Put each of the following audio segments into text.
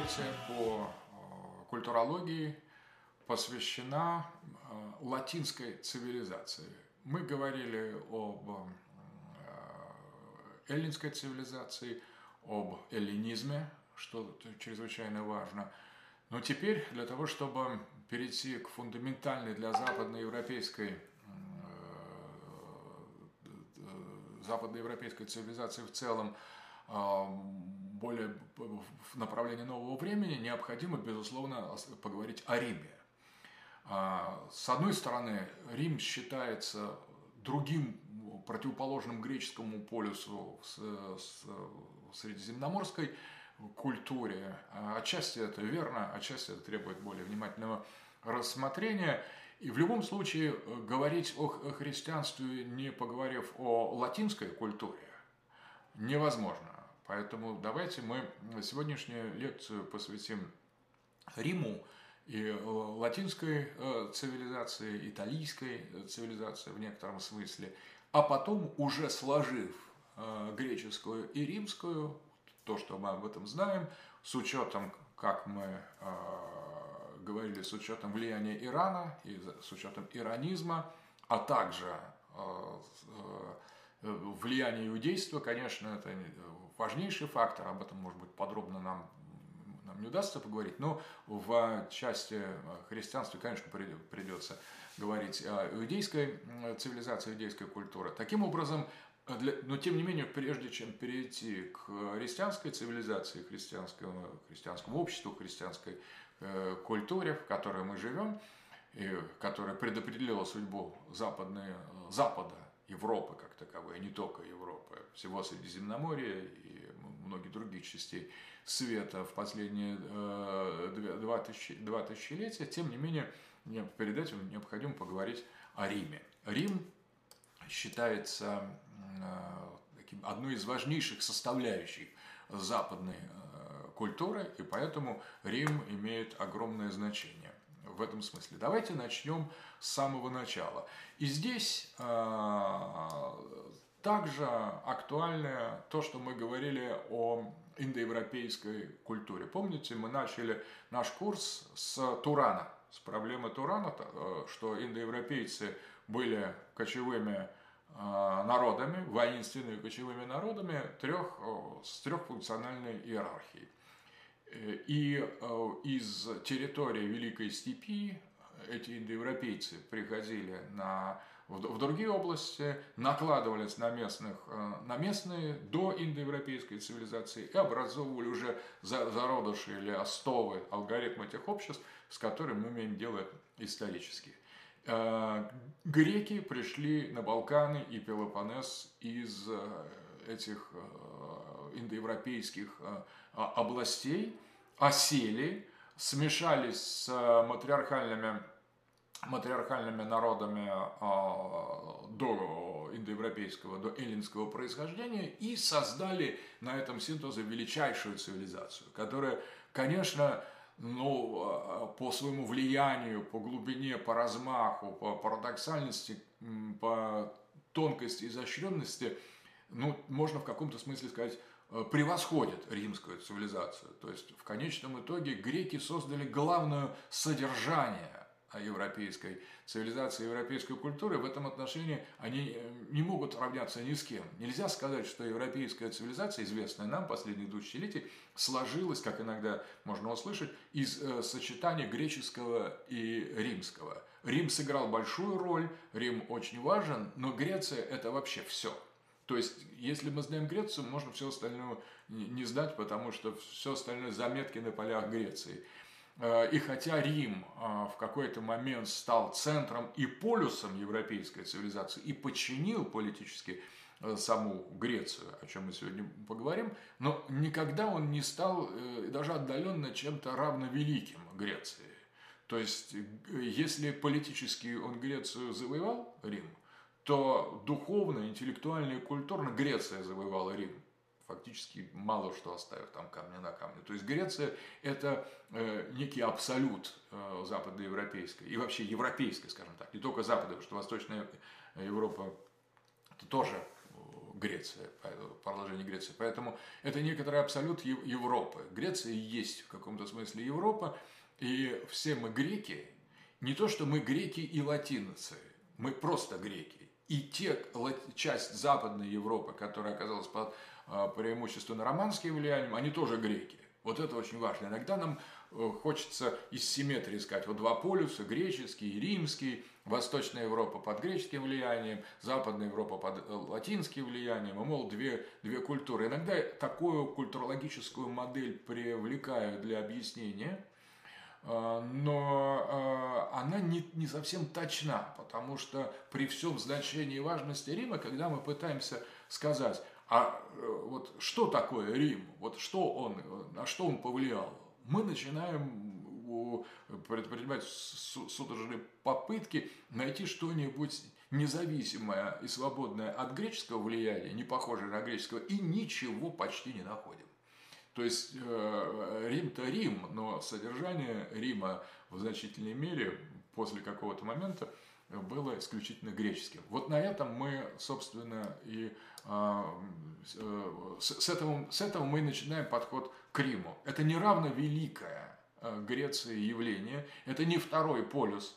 лекция по культурологии посвящена латинской цивилизации. Мы говорили об эллинской цивилизации, об эллинизме, что чрезвычайно важно. Но теперь для того, чтобы перейти к фундаментальной для западноевропейской цивилизации в целом, более в направлении нового времени, необходимо, безусловно, поговорить о Риме. С одной стороны, Рим считается другим, противоположным греческому полюсу в средиземноморской культуре. Отчасти это верно, отчасти это требует более внимательного рассмотрения. И в любом случае говорить о христианстве, не поговорив о латинской культуре, невозможно. Поэтому давайте мы сегодняшнюю лекцию посвятим Риму и латинской цивилизации, италийской цивилизации в некотором смысле, а потом, уже сложив греческую и римскую, то, что мы об этом знаем, с учетом, как мы говорили, с учетом влияния Ирана и с учетом иранизма, а также влияние иудейства, конечно, это важнейший фактор, об этом, может быть, подробно нам не удастся поговорить, но в части христианства, конечно, придется говорить о иудейской цивилизации, иудейской культуре. Таким образом, но тем не менее, прежде чем перейти к христианской цивилизации, христианскому обществу, христианской культуре, в которой мы живем, и которая предопределила судьбу Запада, Европы как таковой, не только Европы, всего Средиземноморья и многих других частей света в последние два тысячелетия, тем не менее, перед этим необходимо поговорить о Риме. Рим считается одной из важнейших составляющих западной культуры, и поэтому Рим имеет огромное значение в этом смысле. Давайте начнем с самого начала. И здесь также актуально то, что мы говорили о индоевропейской культуре. Помните, мы начали наш курс с Турана, с проблемы Турана, что индоевропейцы были кочевыми народами, воинственными кочевыми народами с трехфункциональной иерархией. И из территории Великой Степи эти индоевропейцы приходили в другие области, накладывались на местные доиндоевропейской цивилизации и образовывали уже зародыши или основы, алгоритмы тех обществ, с которыми мы имеем дело исторически. Греки пришли на Балканы и Пелопоннес из этих индоевропейских областей, осели, смешались с матриархальными народами до индоевропейского, до эллинского происхождения и создали на этом синтезе величайшую цивилизацию, которая, конечно, по своему влиянию, по глубине, по размаху, по парадоксальности, по тонкости, изощренности, можно в каком-то смысле сказать, превосходит римскую цивилизацию. То есть, в конечном итоге, греки создали главное содержание европейской цивилизации, европейской культуры. В этом отношении они не могут равняться ни с кем. Нельзя сказать, что европейская цивилизация, известная нам последних 2 тысячелетий, сложилась, как иногда можно услышать, из сочетания греческого и римского. Рим сыграл большую роль, Рим очень важен, но Греция – это вообще все. То есть, если мы знаем Грецию, можно все остальное не знать, потому что все остальное заметки на полях Греции. И хотя Рим в какой-то момент стал центром и полюсом европейской цивилизации и подчинил политически саму Грецию, о чем мы сегодня поговорим, но никогда он не стал даже отдаленно чем-то равновеликим Греции. То есть, если политически он Грецию завоевал, Рим, то духовно, интеллектуально и культурно Греция завоевала Рим. Фактически мало что оставив там камня на камне. То есть Греция – это некий абсолют западноевропейской и вообще европейской, скажем так, не только западной, потому что Восточная Европа – это тоже Греция, продолжение Греции. Поэтому это некоторый абсолют Европы. Греция есть в каком-то смысле Европа, и все мы греки, не то что мы греки и латинцы, мы просто греки. И часть Западной Европы, которая оказалась под преимущественно романским влиянием, они тоже греки. Вот это очень важно. Иногда нам хочется из симметрии искать. Вот два полюса, греческий и римский, Восточная Европа под греческим влиянием, Западная Европа под латинским влиянием, и, мол, две культуры. Иногда такую культурологическую модель привлекаю для объяснения, но она не совсем точна, потому что при всем значении и важности Рима, когда мы пытаемся сказать, вот что такое Рим, вот на что он повлиял, мы начинаем предпринимать судорожные попытки найти что-нибудь независимое и свободное от греческого влияния, не похожее на греческого, и ничего почти не находим. То есть Рим-то Рим, но содержание Рима в значительной мере после какого-то момента было исключительно греческим. Вот на этом мы, собственно, и с этого мы начинаем подход к Риму. Это не равновеликое Греции явление, это не второй полюс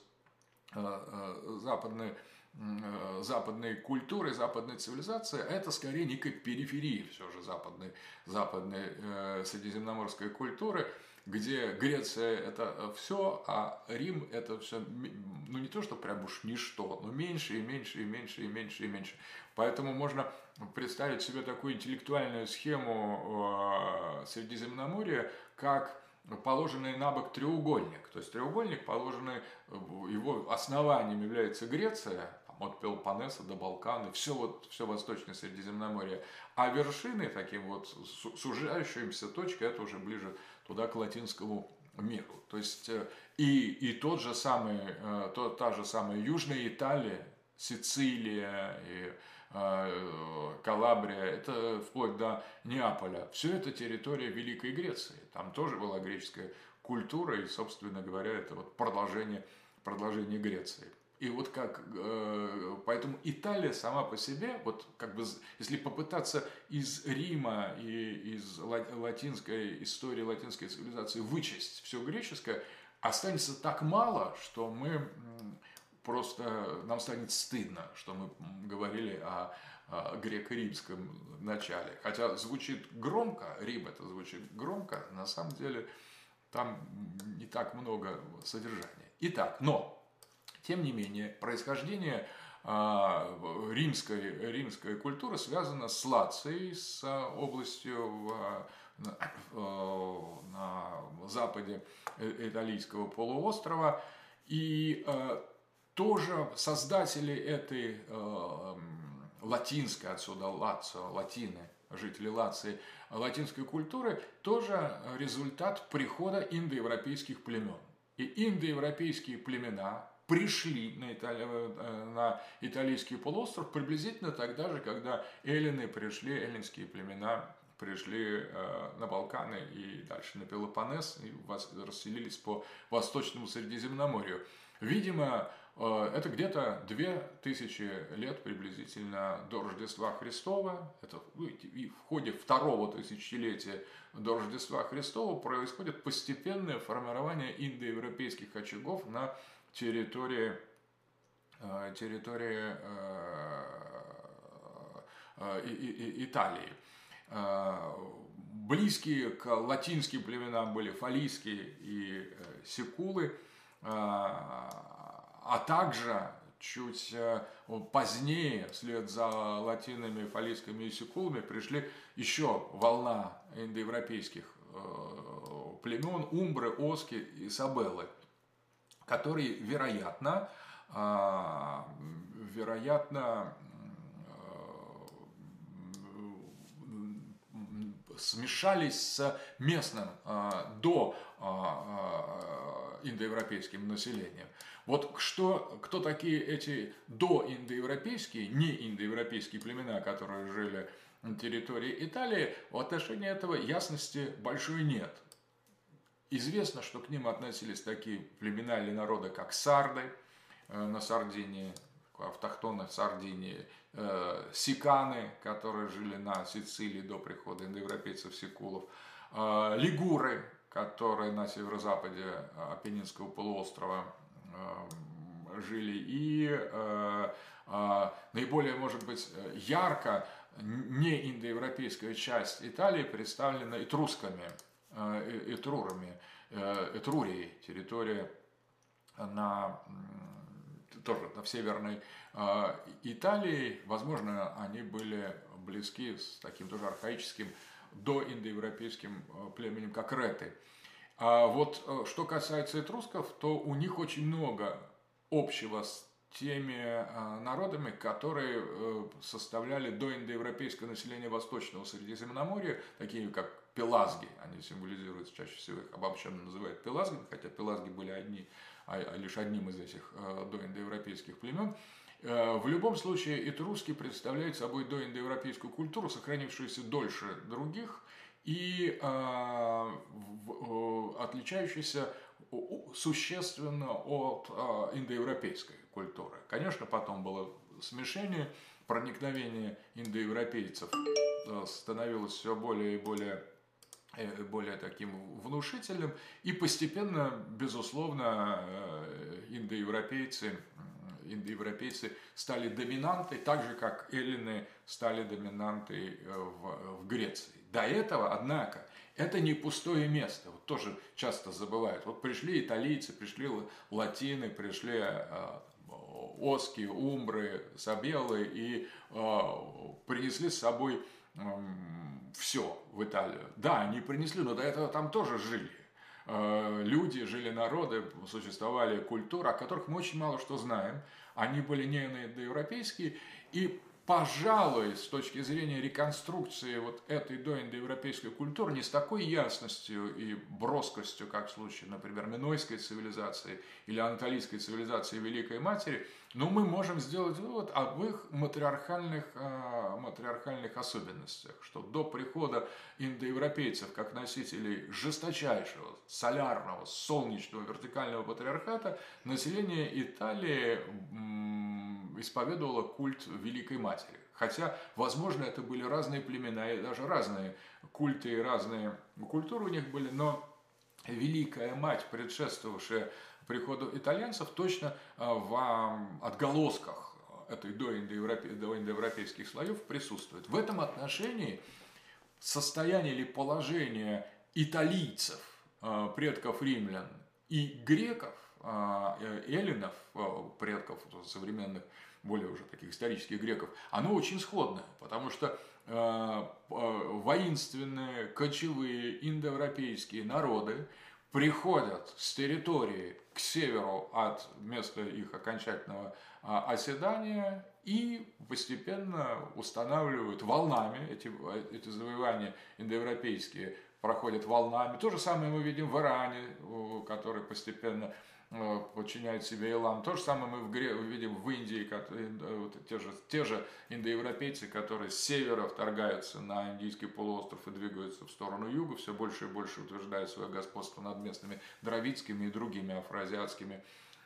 западной культуры, западной цивилизации, а это скорее некая периферия все же западной средиземноморской культуры, где Греция это все, а Рим это все, ну не то, что прям уж ничто, но меньше и меньше и меньше и меньше и меньше. Поэтому можно представить себе такую интеллектуальную схему Средиземноморья, как положенный на бок треугольник. То есть треугольник, положенный, его основанием является Греция, от Пелопоннеса до Балкана, все Восточное Средиземноморье. А вершиной, таким вот сужающимся точкой, это уже ближе туда, к латинскому миру. То есть и та же самая Южная Италия, Сицилия и Калабрия, это вплоть до Неаполя. Все это территория Великой Греции. Там тоже была греческая культура, и, собственно говоря, это вот продолжение Греции. И вот поэтому Италия сама по себе, вот как бы, если попытаться из Рима и из латинской истории, латинской цивилизации вычесть все греческое, останется так мало, что нам станет стыдно, что мы говорили о греко-римском начале. Хотя звучит громко, Рим это звучит громко, на самом деле там не так много содержания. Итак, но тем не менее, происхождение римской культуры связано с Лацией, с областью на западе Италийского полуострова. И тоже создатели этой латинской, отсюда Лацио, латины, жители Лации, латинской культуры, тоже результат прихода индоевропейских племен. И индоевропейские племена пришли на Италийский полуостров приблизительно тогда же, когда эллинские племена пришли на Балканы и дальше на Пелопоннес и расселились по Восточному Средиземноморью. Видимо, это где-то 2000 лет приблизительно до Рождества Христова. Это и в ходе второго тысячелетия до Рождества Христова происходит постепенное формирование индоевропейских очагов на территории Италии. Близкие к латинским племенам были фалийские и сикулы, а также чуть позднее, вслед за латинами, фалийскими и сикулами, пришли еще волна индоевропейских племен, умбры, оски и сабеллы, которые, вероятно, смешались с местным индоевропейским населением. Вот кто такие эти доиндоевропейские, неиндоевропейские племена, которые жили на территории Италии, в отношении этого ясности большой нет. Известно, что к ним относились такие племена или народы, как сарды на Сардинии, автохтонных Сардинии, сиканы, которые жили на Сицилии до прихода индоевропейцев сикулов, лигуры, которые на северо-западе Апеннинского полуострова жили, и наиболее, может быть, ярко не индоевропейская часть Италии представлена этрурами, Этрурией, территория тоже в северной Италии. Возможно, они были близки с таким тоже архаическим доиндоевропейским племенем, как реты. А вот что касается этрусков, то у них очень много общего с теми народами, которые составляли доиндоевропейское население Восточного Средиземноморья, такие как пелазги. Они символизируются, чаще всего их обобщенно называют пелазгами, хотя пелазги были лишь одним из этих доиндоевропейских племен. В любом случае, этруски представляют собой доиндоевропейскую культуру, сохранившуюся дольше других и отличающуюся существенно от индоевропейской культуры. Конечно, потом было смешение, проникновение индоевропейцев становилось все более и более таким внушительным, и постепенно, безусловно, индоевропейцы стали доминантой, так же, как эллины стали доминантой в Греции. До этого, однако, это не пустое место, вот тоже часто забывают. Вот пришли италийцы, пришли латины, пришли оски, умбры, сабеллы и принесли с собой все в Италию. Да, они принесли, но до этого там тоже жили. Люди, жили народы, существовали культуры, о которых мы очень мало что знаем. Они были не индоевропейские, и, пожалуй, с точки зрения реконструкции вот этой доиндоевропейской культуры, не с такой ясностью и броскостью, как в случае, например, минойской цивилизации или анатолийской цивилизации Великой Матери, но мы можем сделать вывод об их матриархальных особенностях, что до прихода индоевропейцев как носителей жесточайшего, солярного, солнечного, вертикального патриархата, население Италии исповедовало культ Великой Матери. Хотя, возможно, это были разные племена, и даже разные культы и разные культуры у них были, но Великая Мать, предшествовавшая приходу итальянцев, точно в отголосках этой доиндоевропейских слоев присутствует. В этом отношении состояние или положение италийцев, предков римлян, и греков, эллинов, предков современных, более уже таких исторических греков, оно очень сходное, потому что воинственные, кочевые индоевропейские народы приходят с территории к северу от места их окончательного оседания и постепенно устанавливают волнами, эти завоевания индоевропейские проходят волнами. То же самое мы видим в Иране, который постепенно подчиняет себе Илам. То же самое мы видим в Индии, те же индоевропейцы, которые с севера вторгаются на Индийский полуостров и двигаются в сторону юга, все больше и больше утверждают свое господство над местными дравидскими и другими афроазиатскими,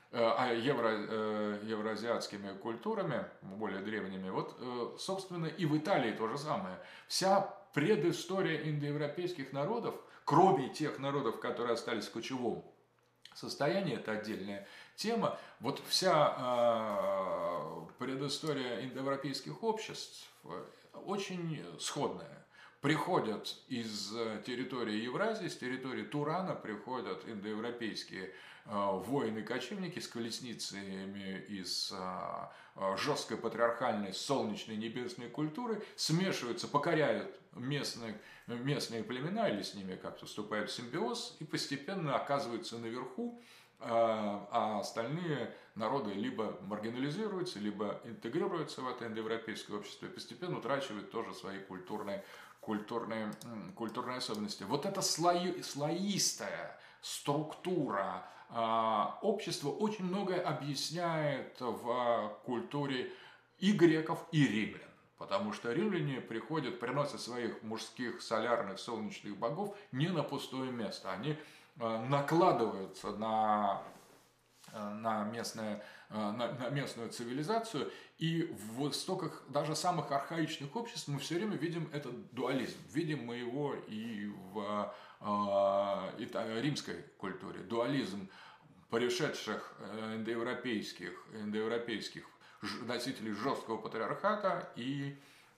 евроазиатскими культурами, более древними. Вот, собственно, и в Италии то же самое. Вся предыстория индоевропейских народов, кроме тех народов, которые остались в кочевом состоянии, это отдельная тема. Вот вся предыстория индоевропейских обществ очень сходная. Приходят из территории Евразии, с территории Турана приходят индоевропейские воины-кочевники с колесницами из жесткой патриархальной солнечной небесной культуры, смешиваются, покоряют местные племена или с ними как-то вступают в симбиоз и постепенно оказываются наверху, а остальные народы либо маргинализируются, либо интегрируются в это индоевропейское общество и постепенно утрачивают тоже свои культурные особенности. Вот эта слоистая структура общества очень многое объясняет в культуре и греков, и римлян. Потому что римляне приносят своих мужских солярных солнечных богов не на пустое место. Они накладываются на на местную цивилизацию, и в истоках даже самых архаичных обществ мы все время видим этот дуализм. Видим мы его и в римской культуре. Дуализм пришедших индоевропейских носителей жесткого патриархата и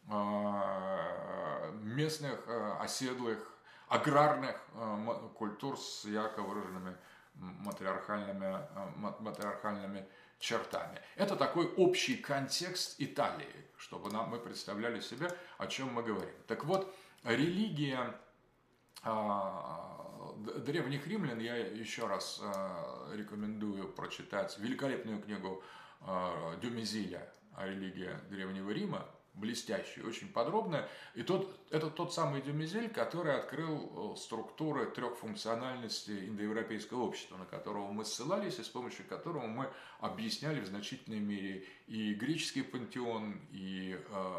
местных оседлых аграрных культур с ярко выраженными матриархальными чертами. Это такой общий контекст Италии, чтобы мы представляли себе, о чем мы говорим. Так вот, религия древних римлян, я еще раз рекомендую прочитать великолепную книгу Дюмезиля «Религия Древнего Рима», блестящая, очень подробная. И это тот самый Дюмезиль, который открыл структуры трех функциональностей индоевропейского общества, на которого мы ссылались и с помощью которого мы объясняли в значительной мере и греческий пантеон, и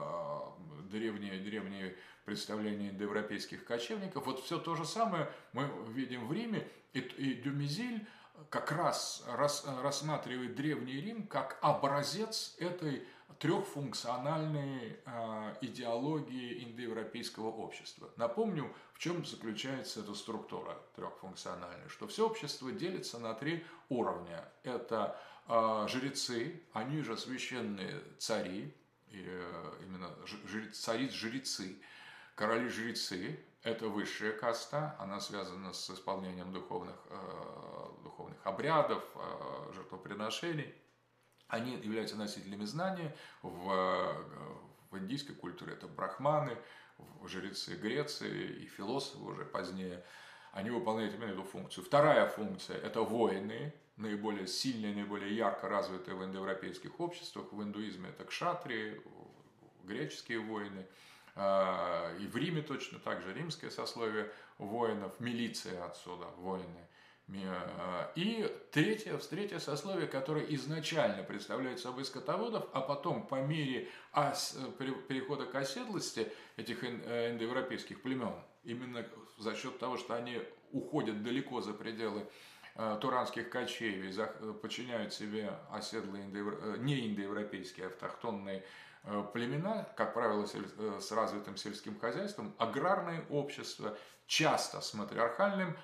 древние представления индоевропейских кочевников. Вот все то же самое мы видим в Риме, и Дюмезиль как раз рассматривает Древний Рим как образец этой трехфункциональной идеологии индоевропейского общества. Напомню, в чем заключается эта структура трехфункциональная, что все общество делится на три уровня. Это жрецы, они же священные цари, именно цари-жрецы, короли-жрецы. Это высшая каста, она связана с исполнением духовных обрядов, жертвоприношений. Они являются носителями знания. В индийской культуре это брахманы, жрецы Греции и философы уже позднее. Они выполняют именно эту функцию. Вторая функция – это воины, наиболее сильные, наиболее ярко развитые в индоевропейских обществах. В индуизме это кшатрии, греческие воины. И в Риме точно так же римское сословие воинов, милиция отсюда, воины. И третье сословие, которое изначально представляет собой скотоводов, а потом по мере перехода к оседлости этих индоевропейских племен, именно за счет того, что они уходят далеко за пределы туранских кочевий, подчиняют себе оседлые не индоевропейские, автохтонные племена, как правило, с развитым сельским хозяйством, аграрное общество, часто с матриархальной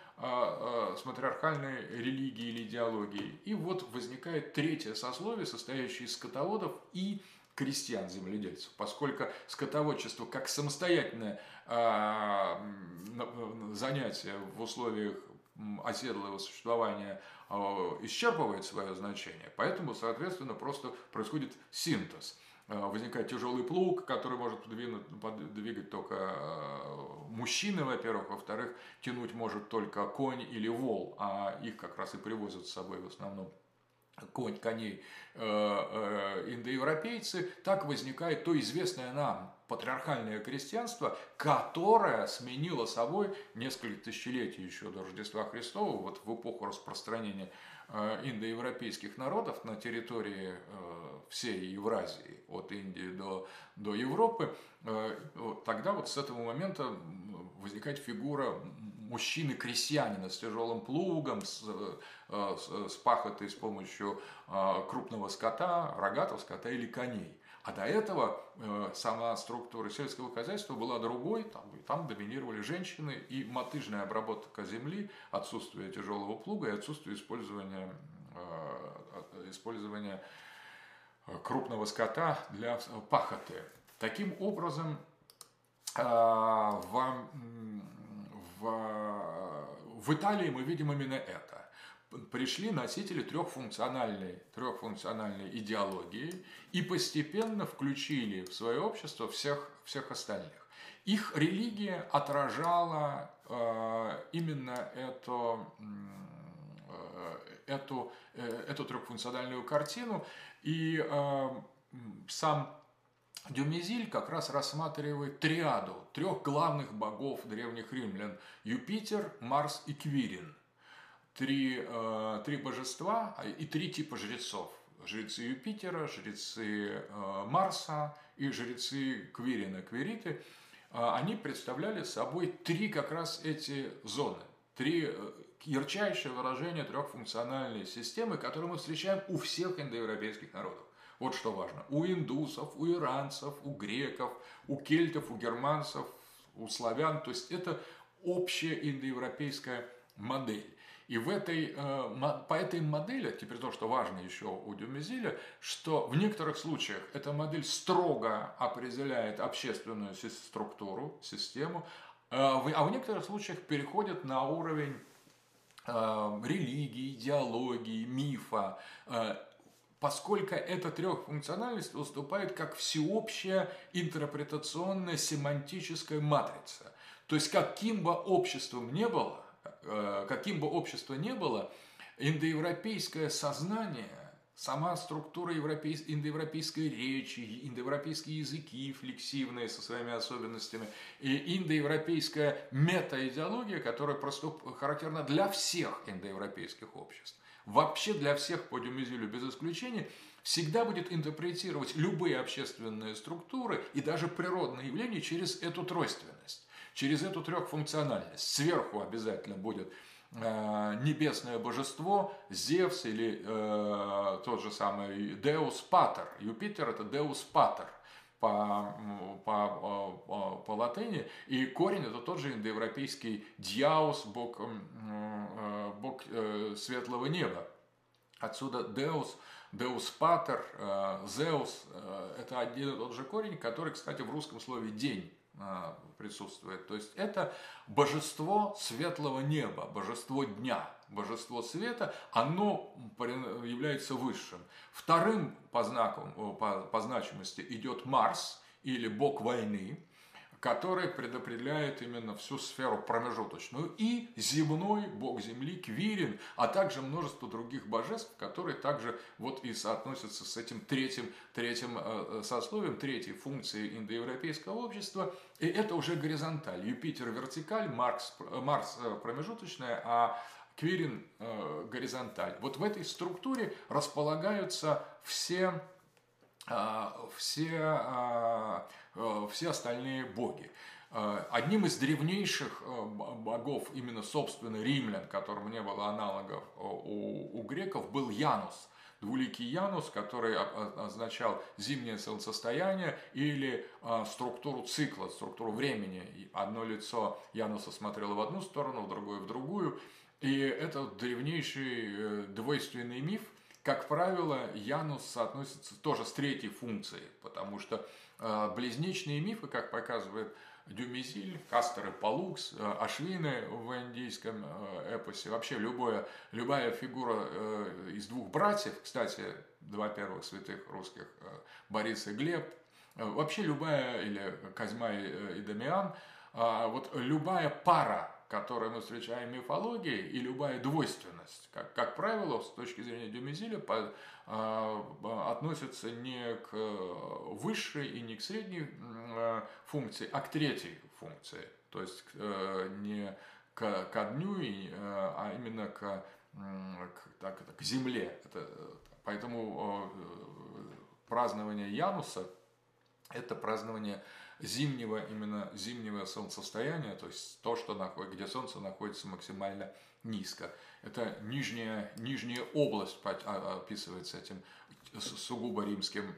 религией или идеологией. И вот возникает третье сословие, состоящее из скотоводов и крестьян-земледельцев, поскольку скотоводчество как самостоятельное занятие в условиях оседлого существования исчерпывает свое значение, поэтому, соответственно, просто происходит синтез. Возникает тяжелый плуг, который может двигать только мужчины, во-первых. Во-вторых, тянуть может только конь или вол, а их как раз и привозят с собой в основном коней индоевропейцы. Так возникает то известное нам патриархальное крестьянство, которое сменило собой несколько тысячелетий еще до Рождества Христова, вот в эпоху распространения индоевропейских народов на территории всей Евразии, от Индии до Европы. Тогда вот с этого момента возникает фигура мужчины-крестьянина с тяжелым плугом, с пахотой с помощью крупного скота, рогатого скота или коней. А до этого сама структура сельского хозяйства была другой, там доминировали женщины, и мотыжная обработка земли, отсутствие тяжелого плуга и отсутствие использования крупного скота для пахоты. Таким образом, в Италии мы видим именно это. Пришли носители трехфункциональной идеологии и постепенно включили в свое общество всех остальных. Их религия отражала именно эту трехфункциональную картину, и сам Дюмезиль как раз рассматривает триаду трех главных богов древних римлян – Юпитер, Марс и Квирин. Три божества и три типа жрецов. Жрецы Юпитера, жрецы Марса и жрецы Квирина, Квириты. Они представляли собой три как раз эти зоны. Три ярчайшее выражение трехфункциональной системы, которую мы встречаем у всех индоевропейских народов. Вот что важно. У индусов, у иранцев, у греков, у кельтов, у германцев, у славян. То есть это общая индоевропейская модель. И по этой модели, теперь то, что важно еще у Дюмезиля, что в некоторых случаях эта модель строго определяет общественную структуру, систему, а в некоторых случаях переходит на уровень религии, идеологии, мифа, поскольку эта трехфункциональность выступает как всеобщая интерпретационная семантическая матрица. То есть каким бы общество ни было, индоевропейское сознание, сама структура индоевропейской речи, индоевропейские языки флексивные со своими особенностями, и индоевропейская метаидеология, которая просто характерна для всех индоевропейских обществ, вообще для всех по Дюмезилю без исключения, всегда будет интерпретировать любые общественные структуры и даже природные явления через эту тройственность, через эту трехфункциональность. Сверху обязательно будет небесное божество, Зевс или тот же самый Deus Pater. Юпитер – это Deus Pater по латыни, и корень – это тот же индоевропейский Дьяус, бог светлого неба. Отсюда Deus Pater, Zeus – это один и тот же корень, который, кстати, в русском слове «день» присутствует. То есть это божество светлого неба, божество дня, божество света, оно является высшим. Вторым по значимости идет Марс или бог войны, который предопределяет именно всю сферу промежуточную, и земной бог земли Квирин, а также множество других божеств, которые также вот и соотносятся с этим третьим сословием, третьей функцией индоевропейского общества, и это уже горизонталь. Юпитер вертикаль, Марс промежуточная, а Квирин горизонталь. Вот в этой структуре располагаются все остальные боги. Одним из древнейших богов, именно собственно римлян, которым не было аналогов у греков, был Янус. Двуликий Янус, который означал зимнее солнцестояние или структуру цикла, структуру времени. Одно лицо Януса смотрело в одну сторону, другое в другую. И это древнейший двойственный миф. Как правило, Янус соотносится тоже с третьей функцией, потому что близнечные мифы, как показывает Дюмезиль, Кастер и Палукс, Ашвины в индийском эпосе, вообще любая фигура из двух братьев, кстати, два первых святых русских, Борис и Глеб, вообще любая, или Козьма и Дамиан, вот любая пара, которую мы встречаем в мифологии, и любая двойственность, как правило, с точки зрения Дюмезиля, относится не к высшей и не к средней функции, а к третьей функции. То есть не ко дню, а именно к земле. Поэтому празднование Януса – это празднование именно зимнего солнцестояния, то есть то, где солнце находится максимально низко. Это нижняя область описывается этим сугубо римским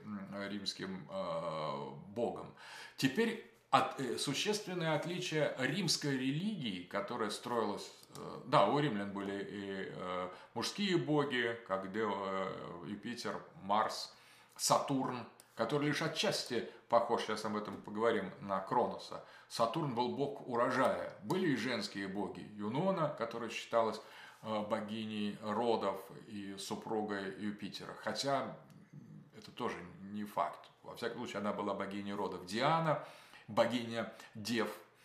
богом. Теперь существенное отличие римской религии, которая строилась, да, у римлян были и мужские боги, как Юпитер, Марс, Сатурн, который лишь отчасти похож, сейчас об этом поговорим, на Кроноса. Сатурн был бог урожая. Были и женские боги. Юнона, которая считалась богиней родов и супругой Юпитера. Хотя это тоже не факт. Во всяком случае, она была богиней родов. Диана, богиня дев.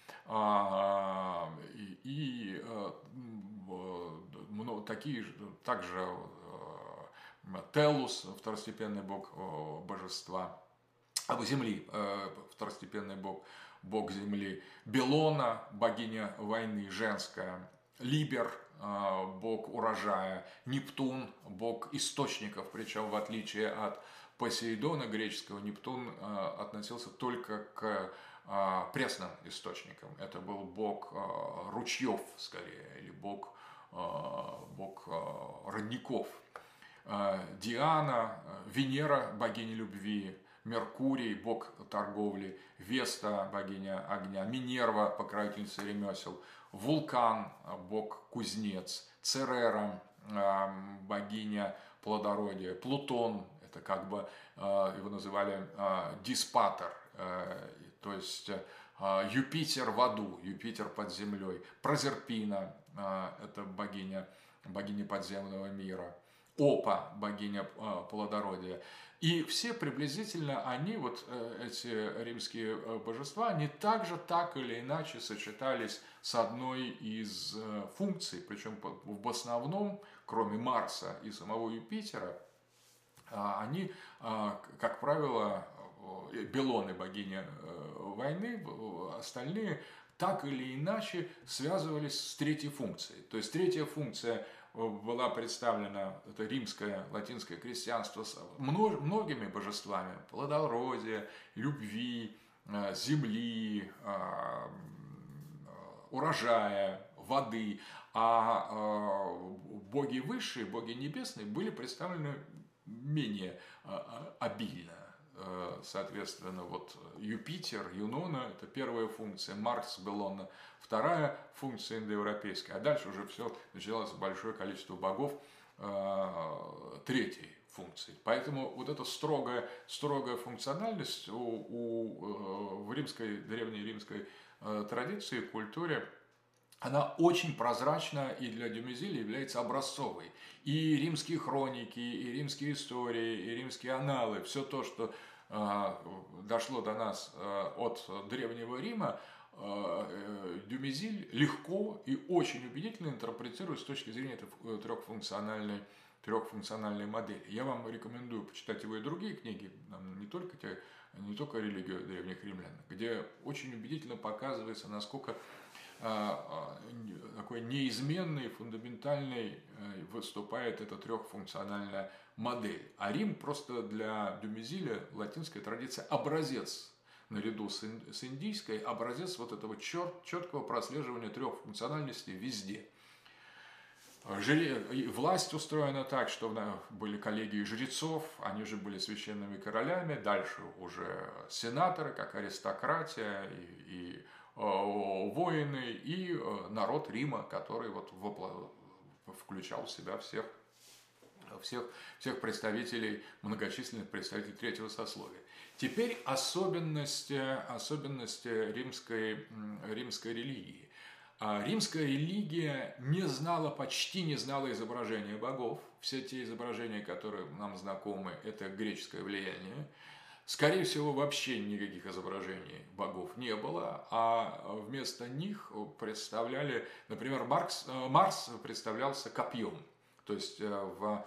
Также Телус, второстепенный бог божества, земли, второстепенный бог земли, Белона, богиня войны женская, Либер, бог урожая, Нептун, бог источников, причем в отличие от Посейдона греческого, Нептун относился только к пресным источникам. Это был бог ручьев, скорее, или бог бог родников. Диана, Венера, богиня любви, Меркурий, бог торговли, Веста, богиня огня, Минерва, покровительница ремесел, Вулкан, бог кузнец, Церера, богиня плодородия, Плутон, это как бы его называли диспатор, то есть Юпитер в аду, Юпитер под землей, Прозерпина, это богиня подземного мира, Опа, богиня плодородия. И все приблизительно они, вот эти римские божества, они также так или иначе сочетались с одной из функций, причем в основном, кроме Марса и самого Юпитера, они, как правило, Белоны, богиня войны, остальные так или иначе связывались с третьей функцией. То есть третья функция была представлена, это римское, латинское крестьянство, с многими божествами: плодородия, любви, земли, урожая, воды. А боги высшие, боги небесные были представлены менее обильно. Соответственно, вот Юпитер, Юнона – это первая функция, Марс, Белона – вторая функция индоевропейская, а дальше уже все началось большое количество богов третьей функции. Поэтому вот эта строгая функциональность в древней римской традиции, культуре, она очень прозрачна и для Дюмезиля является образцовой. И римские хроники, и римские истории, и римские аналы, все то, что дошло до нас от Древнего Рима, Дюмезиль легко и очень убедительно интерпретирует с точки зрения этой трехфункциональной модели. Я вам рекомендую почитать его и другие книги, не только «Религию древних римлян», где очень убедительно показывается, насколько такой неизменной, фундаментальной выступает эта трехфункциональная модель. А Рим просто для Дюмезиля, латинская традиция, образец, наряду с индийской, образец вот этого четкого прослеживания трехфункциональности везде. Власть устроена так, что были коллегии жрецов, они же были священными королями, дальше уже сенаторы, как аристократия и воины, и народ Рима, который вот включал в себя всех представителей, многочисленных представителей третьего сословия. Теперь особенности римской религии. Римская религия почти не знала изображения богов. Все те изображения, которые нам знакомы, это греческое влияние. Скорее всего, вообще никаких изображений богов не было, а вместо них представляли, например, Марс представлялся копьем. То есть в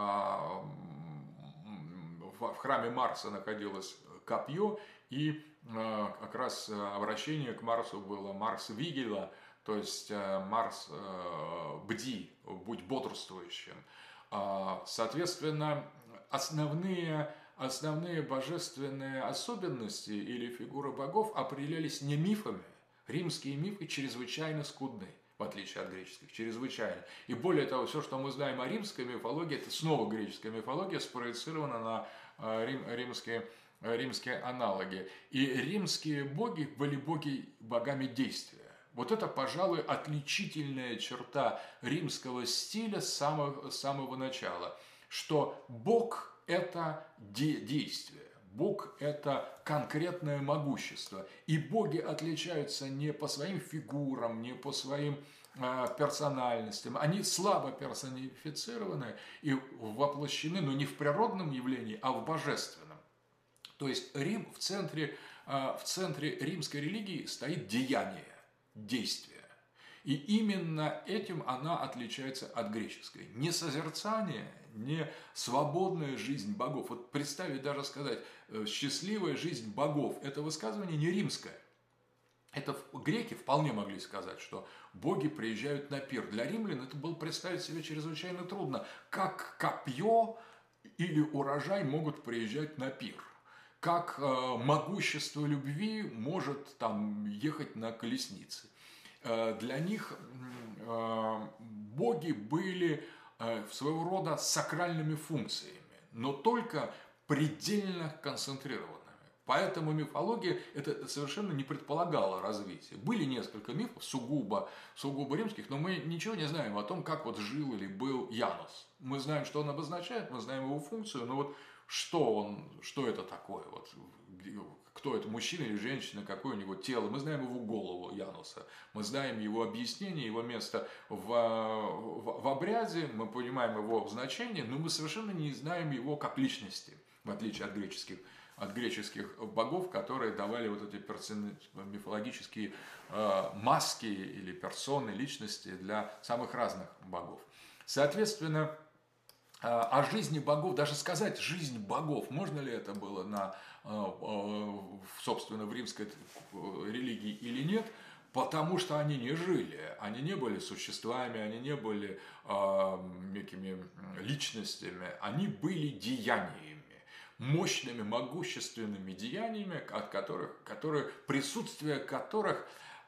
храме Марса находилось копье, и как раз обращение к Марсу было «Марс Вигела», то есть «Марс, бди, будь бодрствующим». Соответственно, основные божественные особенности или фигуры богов определялись не мифами. Римские мифы чрезвычайно скудны, в отличие от греческих, чрезвычайно. И более того, все, что мы знаем о римской мифологии, это снова греческая мифология, спроецирована на римские аналоги. И римские боги были богами действия. Вот это, пожалуй, отличительная черта римского стиля с самого начала, что Бог – это действие, Бог – это конкретное могущество. И боги отличаются не по своим фигурам, не по своим персональностям. Они слабо персонифицированы и воплощены, но не в природном явлении, а в божественном. То есть Рим в центре римской религии стоит деяние, действие. И именно этим она отличается от греческой. Не созерцание, не свободная жизнь богов. Вот представить, даже сказать, счастливая жизнь богов, это высказывание не римское. Это греки вполне могли сказать, что боги приезжают на пир. Для римлян это было представить себе чрезвычайно трудно. Как копье или урожай могут приезжать на пир. Как могущество любви может ехать на колеснице. Для них боги были своего рода сакральными функциями, но только предельно концентрированными. Поэтому мифология это совершенно не предполагала развития. Были несколько мифов, сугубо римских, но мы ничего не знаем о том, как вот жил или был Янус. Мы знаем, что он обозначает, мы знаем его функцию, но вот что это такое, вот, кто это, мужчина или женщина, какое у него тело. Мы знаем его голову Януса, мы знаем его объяснение, его место в обряде, мы понимаем его значение, но мы совершенно не знаем его как личности, в отличие от греческих богов, которые давали вот эти мифологические маски или персоны, личности для самых разных богов. Соответственно, о жизни богов, даже сказать жизнь богов, можно ли это было собственно, в римской религии или нет, потому что они не жили, они не были существами, они не были некими личностями, они были деяниями, мощными, могущественными деяниями, присутствие которых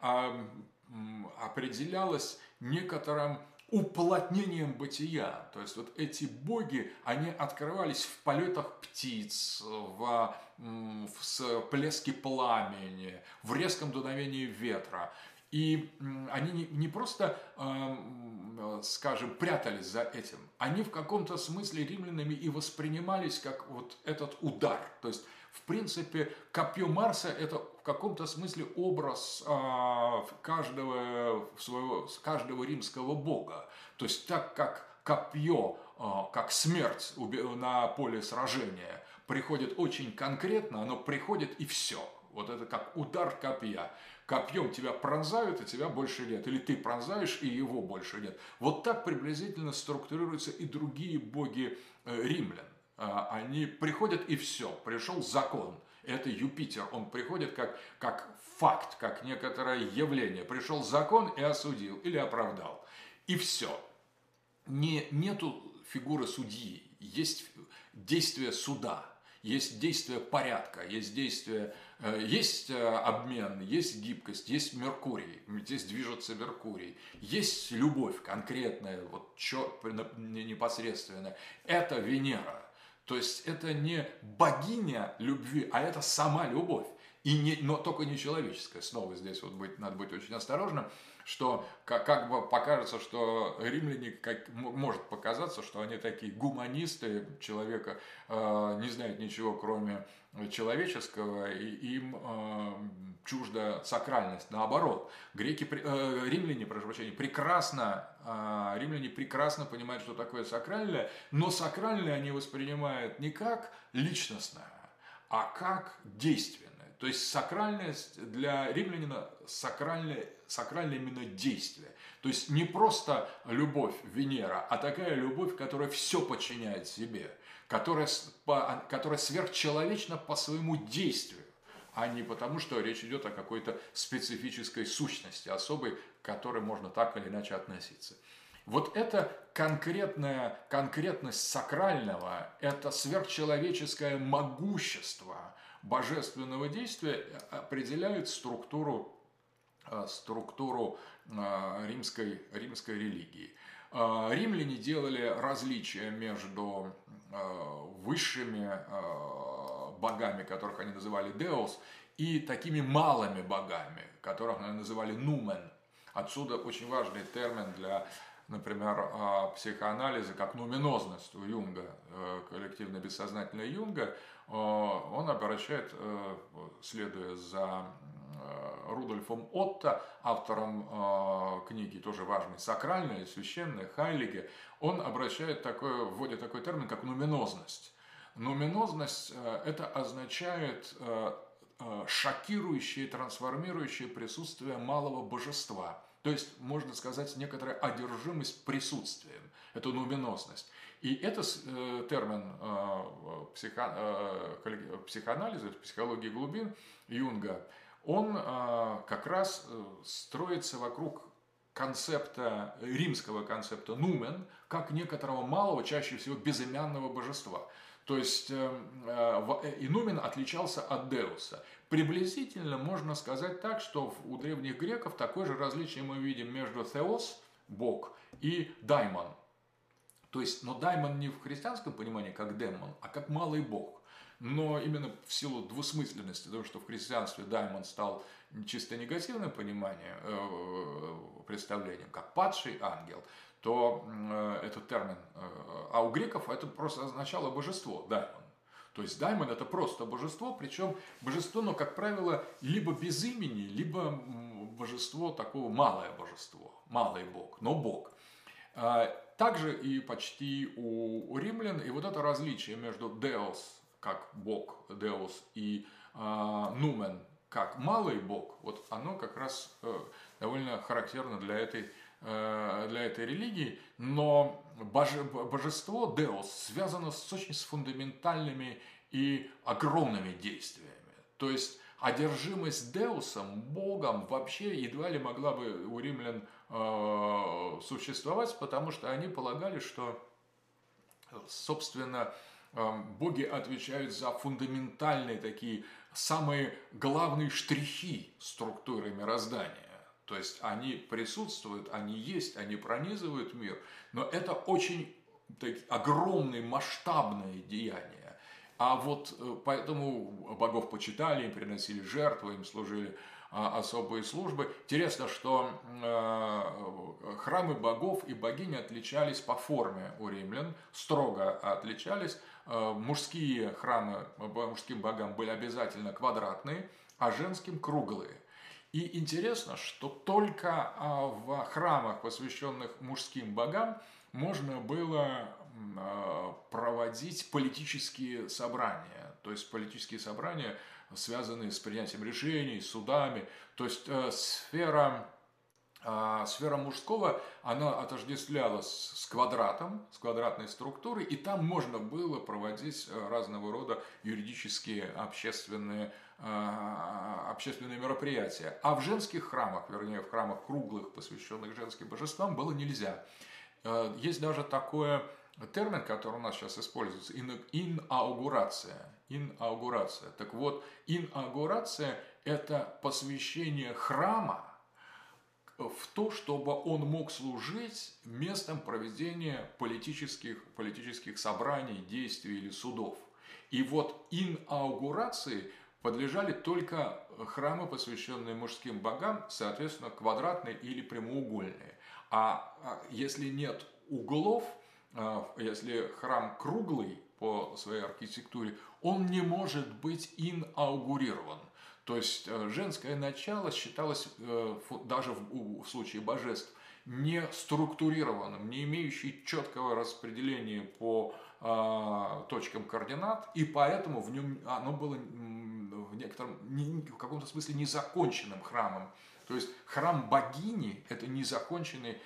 определялось некоторым уплотнением бытия. То есть вот эти боги, они открывались в полетах птиц, в всплеске пламени, в резком дуновении ветра. И они не просто, скажем, прятались за этим, они в каком-то смысле римлянами и воспринимались как вот этот удар. То есть, в принципе, копье Марса – это в каком-то смысле образ каждого римского бога. То есть, так как копье, как смерть на поле сражения приходит очень конкретно, оно приходит и все. Вот это как удар копья. Копьем тебя пронзают, и тебя больше нет. Или ты пронзаешь, и его больше нет. Вот так приблизительно структурируются и другие боги римлян. Они приходят, и все. Пришел закон. Это Юпитер. Он приходит как факт, как некоторое явление. Пришел закон и осудил или оправдал. И все. Нету фигуры судьи. Есть действие суда. Есть действие порядка, есть обмен, есть гибкость, есть Меркурий, здесь движется Меркурий, есть любовь конкретная, вот непосредственная, это Венера. То есть это не богиня любви, а это сама любовь. Но только не человеческая. Снова здесь надо быть очень осторожным, что как бы покажется, что римляне, может показаться, что они такие гуманисты, человека не знают ничего, кроме человеческого, и им чужда сакральность. Наоборот, римляне прекрасно понимают, что такое сакральное, но сакральное они воспринимают не как личностное, а как действенное. То есть сакральность для римлянина сакральное именно действие. То есть не просто любовь Венера, а такая любовь, которая все подчиняет себе, которая сверхчеловечна по своему действию, а не потому, что речь идет о какой-то специфической сущности особой, к которой можно так или иначе относиться. Вот это конкретность сакрального, это сверхчеловеческое могущество божественного действия определяет структуру римской религии. Римляне делали различия между высшими богами, которых они называли деос, и такими малыми богами, которых они называли нумен. Отсюда очень важный термин для, например, психоанализа, как нуменозность у Юнга, коллективно-бессознательная Юнга. Он обращает, следуя за Рудольфом Отто, автором книги, тоже важной, «Сакральное», «Священное», «Хайлиге», он вводит такой термин, как нуменозность. Нуменозность – это означает шокирующее, трансформирующее присутствие малого божества. То есть, можно сказать, некоторая одержимость присутствием. Это нуменозность. И это термин психоанализа, психологии глубин Юнга, он как раз строится вокруг римского концепта нумен, как некоторого малого, чаще всего безымянного божества. То есть и нумен отличался от деуса. Приблизительно можно сказать так, что у древних греков такое же различие мы видим между theos, бог, и даймон. То есть, но даймон не в христианском понимании как демон, а как малый бог. Но именно в силу двусмысленности, того, что в христианстве даймон стал чисто негативным пониманием, представлением, как падший ангел, то этот термин, а у греков это просто означало божество, даймон. То есть даймон это просто божество, причем божество, но, как правило, либо без имени, либо божество такого малое божество, малый бог, но бог. Также и почти у римлян, и вот это различие между деос, как бог, деос, и нумен, как малый бог, вот оно как раз довольно характерно для этой религии, но божество деос связано с фундаментальными и огромными действиями. То есть одержимость деусом, богом, вообще едва ли могла бы у римлян существовать, потому что они полагали, что, собственно, боги отвечают за фундаментальные такие самые главные штрихи структуры мироздания. То есть они присутствуют, они есть, они пронизывают мир, но это очень огромные, масштабные деяния. А вот поэтому богов почитали, им приносили жертвы, им служили особые службы. Интересно, что храмы богов и богинь отличались по форме у римлян, строго отличались. Мужские храмы мужским богам были обязательно квадратные, а женским круглые. И интересно, что только в храмах, посвященных мужским богам, можно было проводить политические собрания. То есть политические собрания, связанные с принятием решений, судами. То есть сфера мужского, она отождествлялась с квадратом, с квадратной структурой, и там можно было проводить разного рода юридические, общественные мероприятия. А в женских храмах, вернее, в храмах круглых, посвященных женским божествам, было нельзя. Есть даже такой термин, который у нас сейчас используется, инаугурация. Инаугурация. Так вот, инаугурация – это посвящение храма в то, чтобы он мог служить местом проведения политических собраний, действий или судов. И вот инаугурации подлежали только храмы, посвященные мужским богам, соответственно, квадратные или прямоугольные. А если нет углов, если храм круглый по своей архитектуре, он не может быть инаугурирован. То есть женское начало считалось даже в случае божеств не структурированным, не имеющим четкого распределения по точкам координат, и поэтому в нем оно было в каком-то смысле незаконченным храмом. То есть храм богини – это незаконченный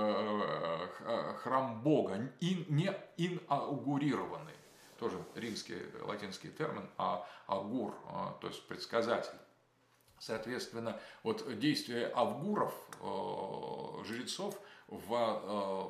храм бога, не инаугурированный. Тоже римский, латинский термин, аугур, то есть предсказатель. Соответственно, вот действие авгуров, жрецов в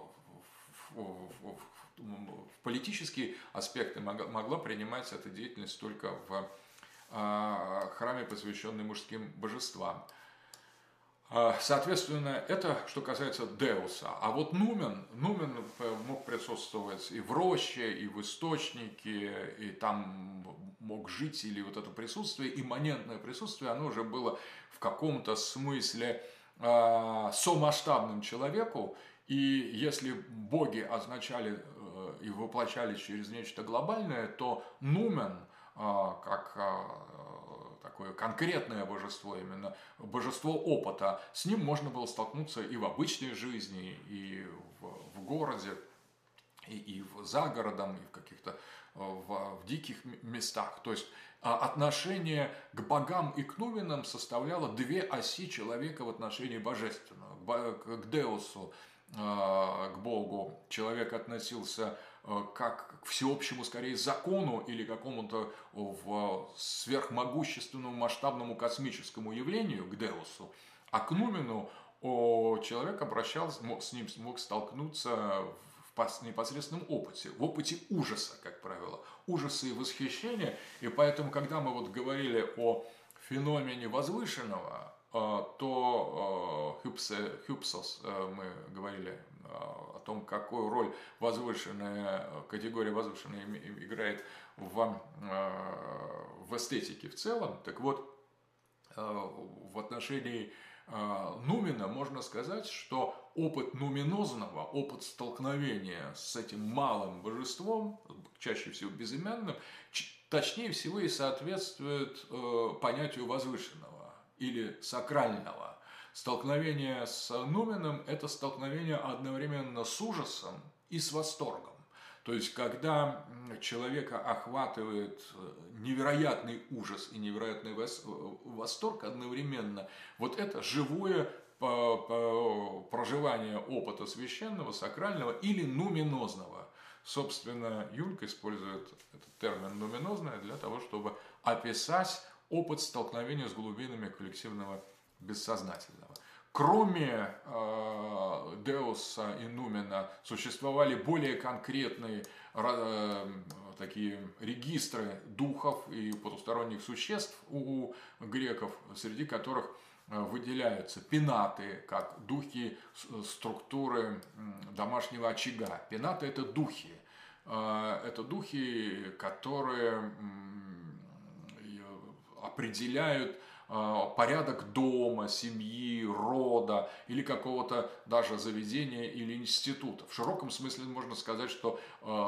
политические аспекты могла принимать эта деятельность только в храме, посвященный мужским божествам. Соответственно, это что касается Деуса. А вот Нумен мог присутствовать и в роще, и в источнике, и там мог жить, или вот это присутствие, имманентное присутствие, оно уже было в каком-то смысле сомасштабным человеку. И если боги означали и воплощались через нечто глобальное, то Нумен, как такое конкретное божество, именно божество опыта, с ним можно было столкнуться и в обычной жизни, и в городе, и за городом, и в каких-то в диких местах. То есть отношение к богам и к нуменам составляло две оси человека в отношении божественного. К Деусу, к Богу, человек относился как к всеобщему, скорее, закону или какому-то сверхмогущественному, масштабному космическому явлению, к Деусу, а к Нумену человек обращался, с ним мог столкнуться в непосредственном опыте, в опыте ужаса, как правило, ужаса и восхищения. И поэтому, когда мы вот говорили о феномене возвышенного, то hypsos, мы говорили о том, какую роль категория возвышенная играет в эстетике в целом. Так вот, в отношении нумена можно сказать, что опыт нуминозного, опыт столкновения с этим малым божеством, чаще всего безымянным, точнее всего и соответствует понятию возвышенного или сакрального. Столкновение с нуменом – это столкновение одновременно с ужасом и с восторгом. То есть, когда человека охватывает невероятный ужас и невероятный восторг одновременно, вот это живое проживание опыта священного, сакрального или нуминозного. Собственно, Юнг использует этот термин «нуминозное» для того, чтобы описать опыт столкновения с глубинами коллективного бессознательного. Кроме Деуса и Нумена существовали более конкретные такие регистры духов и потусторонних существ у греков, среди которых выделяются пенаты, как духи структуры домашнего очага. Пенаты – это духи. Это духи, которые определяют порядок дома, семьи, рода или какого-то даже заведения или института. В широком смысле можно сказать, что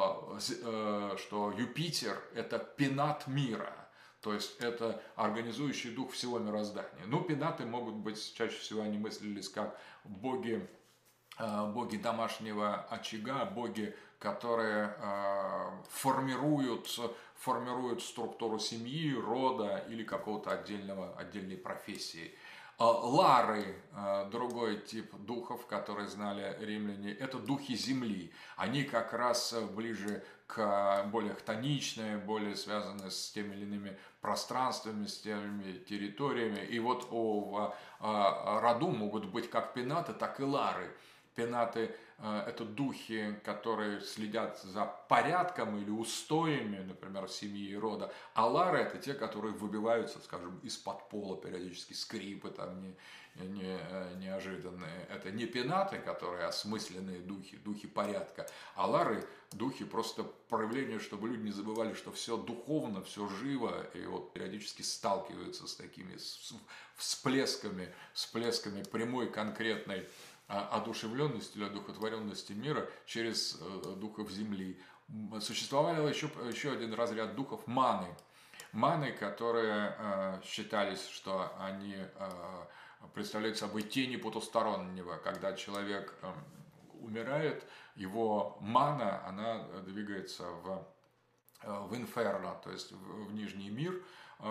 Юпитер – это пенат мира, то есть это организующий дух всего мироздания. Но пенаты могут быть, чаще всего они мыслились как боги домашнего очага, боги, которые формируют структуру семьи, рода или какого-то отдельной профессии. Лары, другой тип духов, которые знали римляне, это духи земли. Они как раз ближе более хтоничные, более связаны с теми или иными пространствами, с теми территориями. И вот в роду могут быть как пенаты, так и лары. Пенаты – это духи, которые следят за порядком или устоями, например, семьи и рода. А лары – это те, которые выбиваются, скажем, из-под пола периодически, скрипы там неожиданные. Это не пенаты, которые осмысленные духи порядка, а лары – духи просто проявления, чтобы люди не забывали, что все духовно, все живо, и вот периодически сталкиваются с такими всплесками прямой конкретной одушевленности или одухотворенности мира через духов земли. Существовал еще один разряд духов маны. Маны, которые считались, что они представляют собой тени потустороннего. Когда человек умирает, его мана, она двигается в инферно, то есть в нижний мир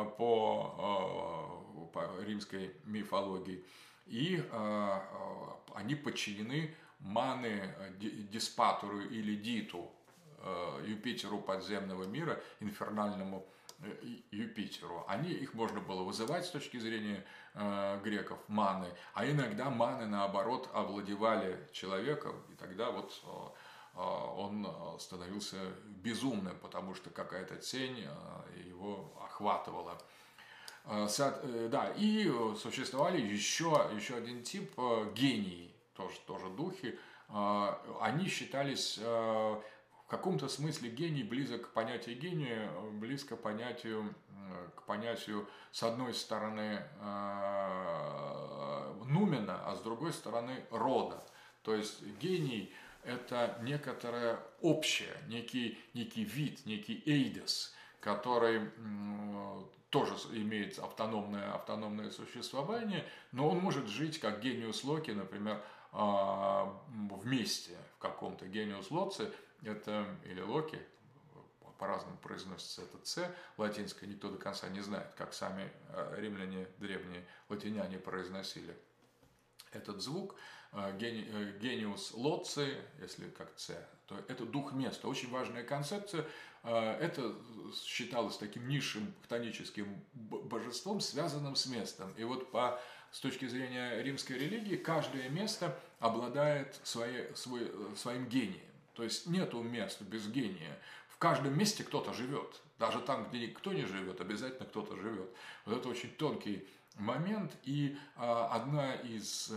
по римской мифологии. И они подчинены маны диспатору или диту, Юпитеру подземного мира, инфернальному Юпитеру. Их можно было вызывать с точки зрения греков, маны, а иногда маны, наоборот, овладевали человеком, и тогда вот он становился безумным, потому что какая-то тень его охватывала. Да, и существовали еще один тип гений, тоже духи. Они считались в каком-то смысле гений близок к понятию гения, близко к понятию, с одной стороны, нумена, а с другой стороны рода. То есть гений – это некоторое общее, некий вид, некий эйдос, который тоже имеет автономное существование, но он может жить как гениус локи, например, вместе в каком-то. Гениус лоци это или локи, по-разному произносится это «ц», латинское никто до конца не знает, как сами римляне, древние латиняне произносили этот звук. Гениус лоци, если как «ц», то это дух места. Очень важная концепция. Это считалось таким низшим хтоническим божеством, связанным с местом. И вот с точки зрения римской религии каждое место обладает своим гением. То есть нету мест без гения. В каждом месте кто-то живет. Даже там, где никто не живет, обязательно кто-то живет. Вот это очень тонкий момент, и одна из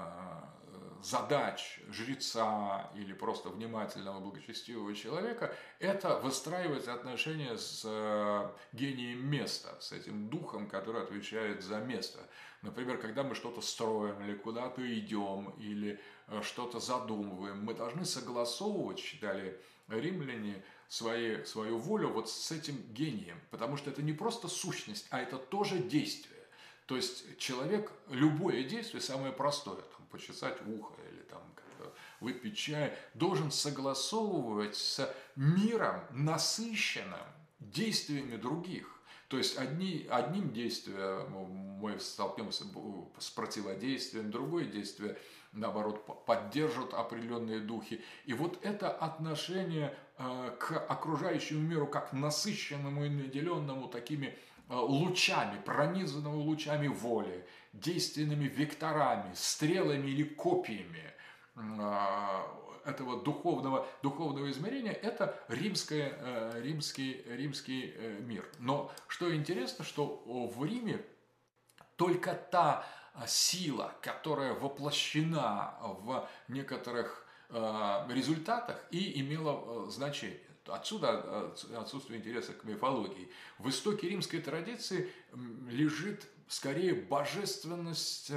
задач жреца или просто внимательного, благочестивого человека – это выстраивать отношения с гением места, с этим духом, который отвечает за место. Например, когда мы что-то строим или куда-то идем, или что-то задумываем, мы должны согласовывать, считали римляне, свою волю вот с этим гением, потому что это не просто сущность, а это тоже действие. То есть человек, любое действие, самое простое, там, почесать ухо или там, как-то выпить чай, должен согласовывать с миром, насыщенным действиями других. То есть одним действием мы столкнемся с противодействием, другое действие, наоборот, поддержат определенные духи. И вот это отношение к окружающему миру как насыщенному и наделенному такими лучами, пронизанного лучами воли, действенными векторами, стрелами или копьями этого духовного измерения, это римский мир. Но что интересно, что в Риме только та сила, которая воплощена в некоторых результатах и имела значение. Отсюда отсутствие интереса к мифологии. В истоке римской традиции лежит скорее божественность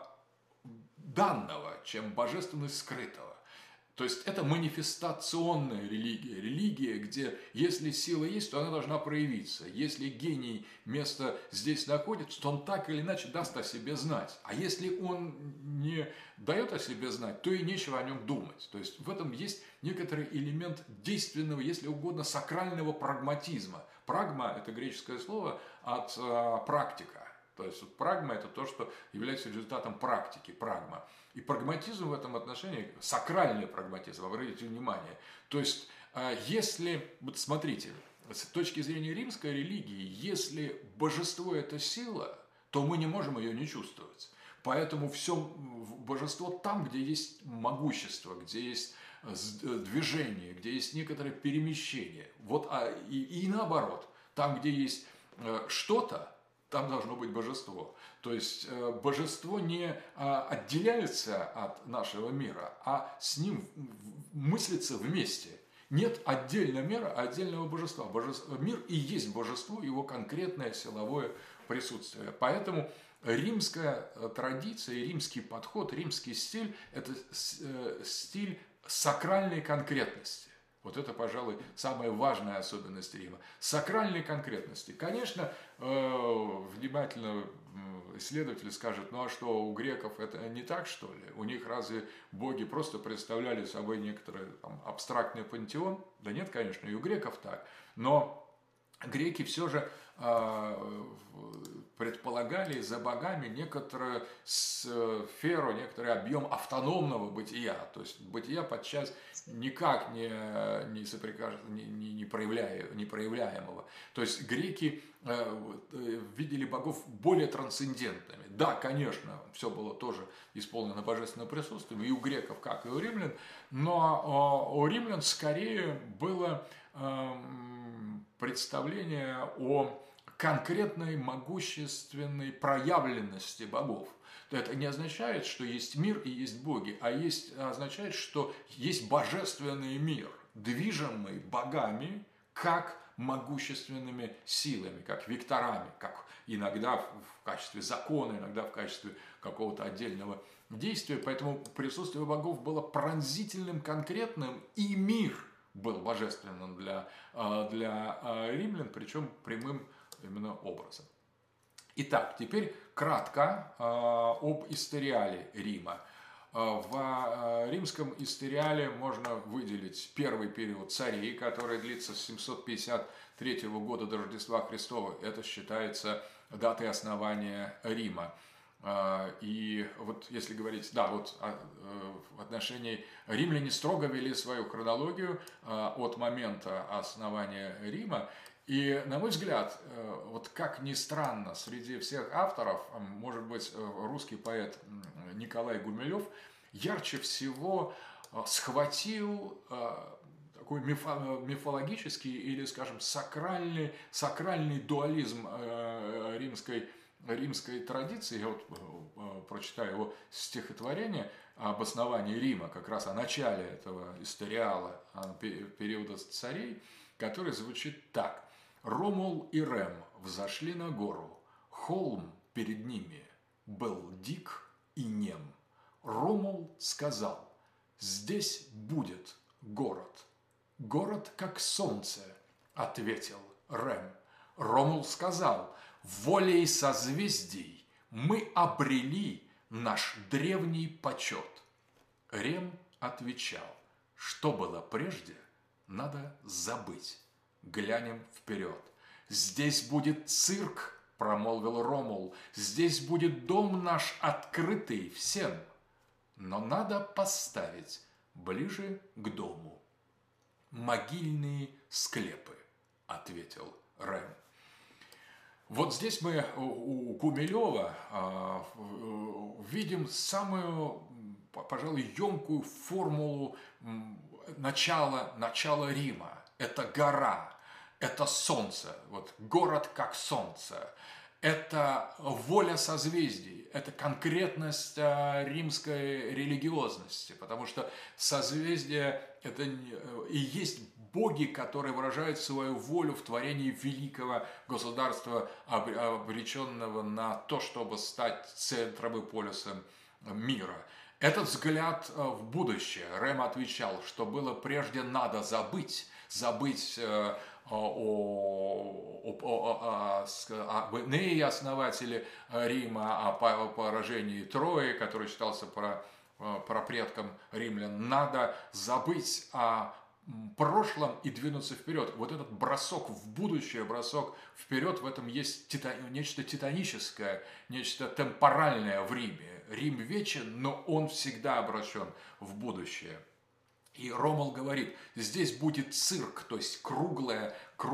данного, чем божественность скрытого. То есть это манифестационная религия, где если сила есть, то она должна проявиться. Если гений место здесь находится, то он так или иначе даст о себе знать. А если он не дает о себе знать, то и нечего о нем думать. То есть в этом есть некоторый элемент действенного, если угодно, сакрального прагматизма. Прагма – это греческое слово от практика. То есть вот прагма – это то, что является результатом практики, прагма. И прагматизм в этом отношении, сакральный прагматизм, обратите внимание. То есть, если, вот смотрите, с точки зрения римской религии, если божество – это сила, то мы не можем ее не чувствовать. Поэтому все божество там, где есть могущество, где есть движение, где есть некоторое перемещение. Вот, и наоборот, там, где есть что-то, там должно быть божество. То есть божество не отделяется от нашего мира, а с ним мыслится вместе. Нет отдельного мира, а отдельного божества. Мир и есть божество, его конкретное силовое присутствие. Поэтому римская традиция, римский подход, римский стиль – это стиль сакральной конкретности. Вот это, пожалуй, самая важная особенность Рима. Сакральной конкретности. Конечно, внимательно исследователь скажет, ну а что, у греков это не так, что ли? У них разве боги просто представляли собой некоторый там абстрактный пантеон? Да нет, конечно, и у греков так. Но греки все же предполагали за богами некоторую сферу, некоторый объем автономного бытия. То есть бытия подчас никак не проявляемого. То есть греки видели богов более трансцендентными. Да, конечно, все было тоже исполнено божественным присутствием, и у греков, как и у римлян, но у римлян скорее было представление о конкретной могущественной проявленности богов. Это не означает, что есть мир и есть боги, а означает, что есть божественный мир, движимый богами, как могущественными силами, как векторами, как иногда в качестве закона, иногда в качестве какого-то отдельного действия. Поэтому присутствие богов было пронзительным, конкретным, и мир был божественным для римлян, причем прямым именно образом. Итак, теперь кратко об историале Рима. В римском историале можно выделить первый период царей, который длится с 753 года до Рождества Христова. Это считается датой основания Рима. И вот если говорить, да, вот в отношении римляне строго вели свою хронологию от момента основания Рима. И, на мой взгляд, вот как ни странно, среди всех авторов, может быть, русский поэт Николай Гумилев ярче всего схватил такой мифологический или, скажем, сакральный дуализм римской римской традиции, я вот прочитаю его стихотворение об основании Рима, как раз о начале этого историала периода царей, который звучит так. «Ромул и Рем взошли на гору, холм перед ними был дик и нем. Ромул сказал, здесь будет город. Город, как солнце, ответил Рем. Ромул сказал, волей созвездий мы обрели наш древний почет. Рем отвечал, что было прежде, надо забыть. Глянем вперед. Здесь будет цирк, промолвил Ромул, здесь будет дом наш открытый всем. Но надо поставить ближе к дому могильные склепы, ответил Рем. Вот здесь мы у Гумилева видим самую, пожалуй, емкую формулу начала Рима. Это гора, это солнце, вот город как солнце. Это воля созвездий, это конкретность римской религиозности, потому что созвездие – это и есть боги, которые выражают свою волю в творении великого государства, обреченного на то, чтобы стать центром и полюсом мира. Этот взгляд в будущее. Рем отвечал, что было прежде надо забыть об Энее, основателе Рима, о поражении Трои, который считался прапредком римлян. Надо забыть о прошлом и двинуться вперед. Вот этот бросок в будущее, бросок вперед, в этом есть нечто титаническое, нечто темпоральное в Риме. Рим вечен, но он всегда обращен в будущее. И Ромул говорит, здесь будет цирк, то есть круглое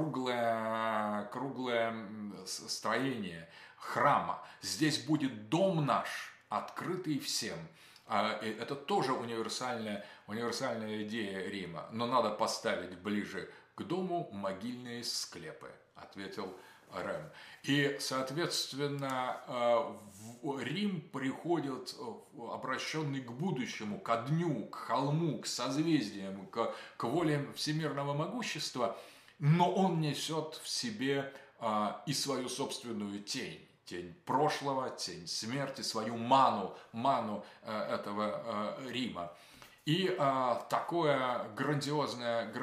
строение храма. Здесь будет дом наш, открытый всем. Это тоже универсальная идея Рима. Но надо поставить ближе к дому могильные склепы, ответил Рем. И, соответственно, Рим приходит обращенный к будущему, ко дню, к холму, к созвездиям, к воле всемирного могущества, но он несет в себе и свою собственную тень. Тень прошлого, тень смерти, свою ману этого Рима. И такое грандиозное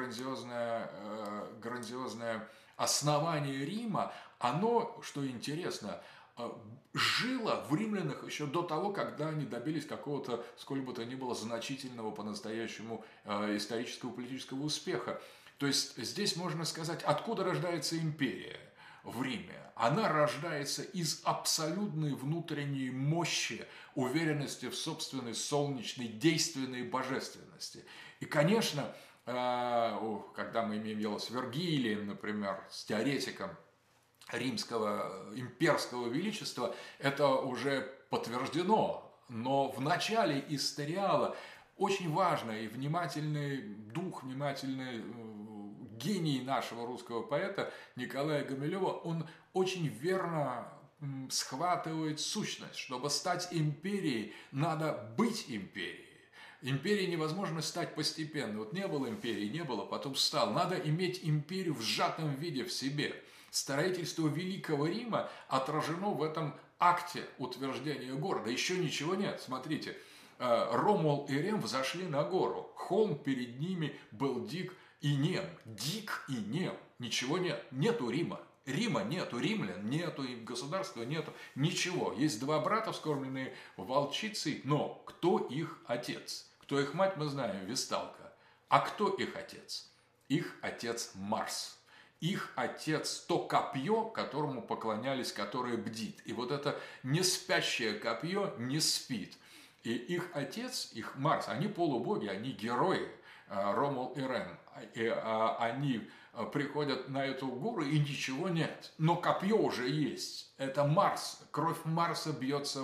основание Рима, оно, что интересно, жило в римлянах еще до того, когда они добились какого-то, сколь бы то ни было, значительного по-настоящему исторического политического успеха. То есть здесь можно сказать, откуда рождается империя в Риме. Она рождается из абсолютной внутренней мощи, уверенности в собственной солнечной, действенной божественности. И, конечно, когда мы имеем дело с Вергилием, например, с теоретиком римского имперского величества, это уже подтверждено. Но в начале историала очень важно и внимательный дух, внимательный гений нашего русского поэта Николая Гумилева, он очень верно схватывает сущность. Чтобы стать империей, надо быть империей. Империи невозможно стать постепенно. Вот не было империи, не было, потом стал. Надо иметь империю в сжатом виде в себе. Строительство Великого Рима отражено в этом акте утверждения города. Еще ничего нет. Смотрите, Ромул и Рем взошли на гору. Холм перед ними был дик и нем. Дик и нем. Ничего нет. Нету Рима. Рима нету, римлян нету, и государства нету, ничего. Есть два брата, вскормленные волчицей, но кто их отец? Кто их мать, мы знаем, Весталка. А кто их отец? Их отец Марс. Их отец то копье, которому поклонялись, которое бдит. И вот это неспящее копье не спит. И их отец, их Марс, они полубоги, они герои, Ромул и Рем. они приходят на эту гору, и ничего нет. Но копье уже есть. Это Марс. Кровь Марса бьется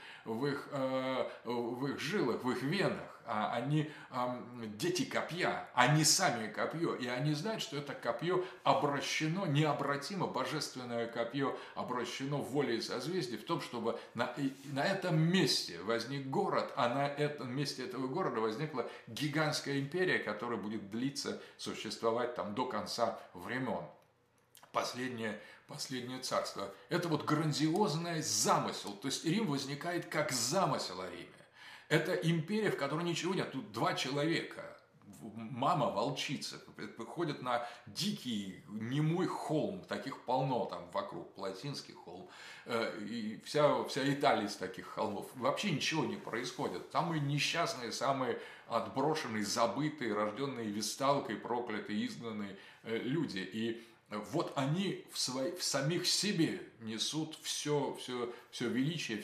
в их жилах, в их венах. Они дети копья, они сами копье. И они знают, что это копье обращено, необратимо, божественное копье обращено волей созвездий в том, чтобы на этом месте возник город, а на этом месте этого города возникла гигантская империя, которая будет длиться, существовать там до конца времен. Последнее царство. Это вот грандиозный замысел. То есть Рим возникает как замысел о Риме. Это империя, в которой ничего нет. Тут два человека. Мама волчица выходит на дикий немой холм, таких полно там вокруг, Платинский холм, и вся Италия из таких холмов. Вообще ничего не происходит. Самые несчастные, самые отброшенные, забытые, рожденные весталкой, проклятые, изгнанные люди. И вот они в самих себе несут все величие,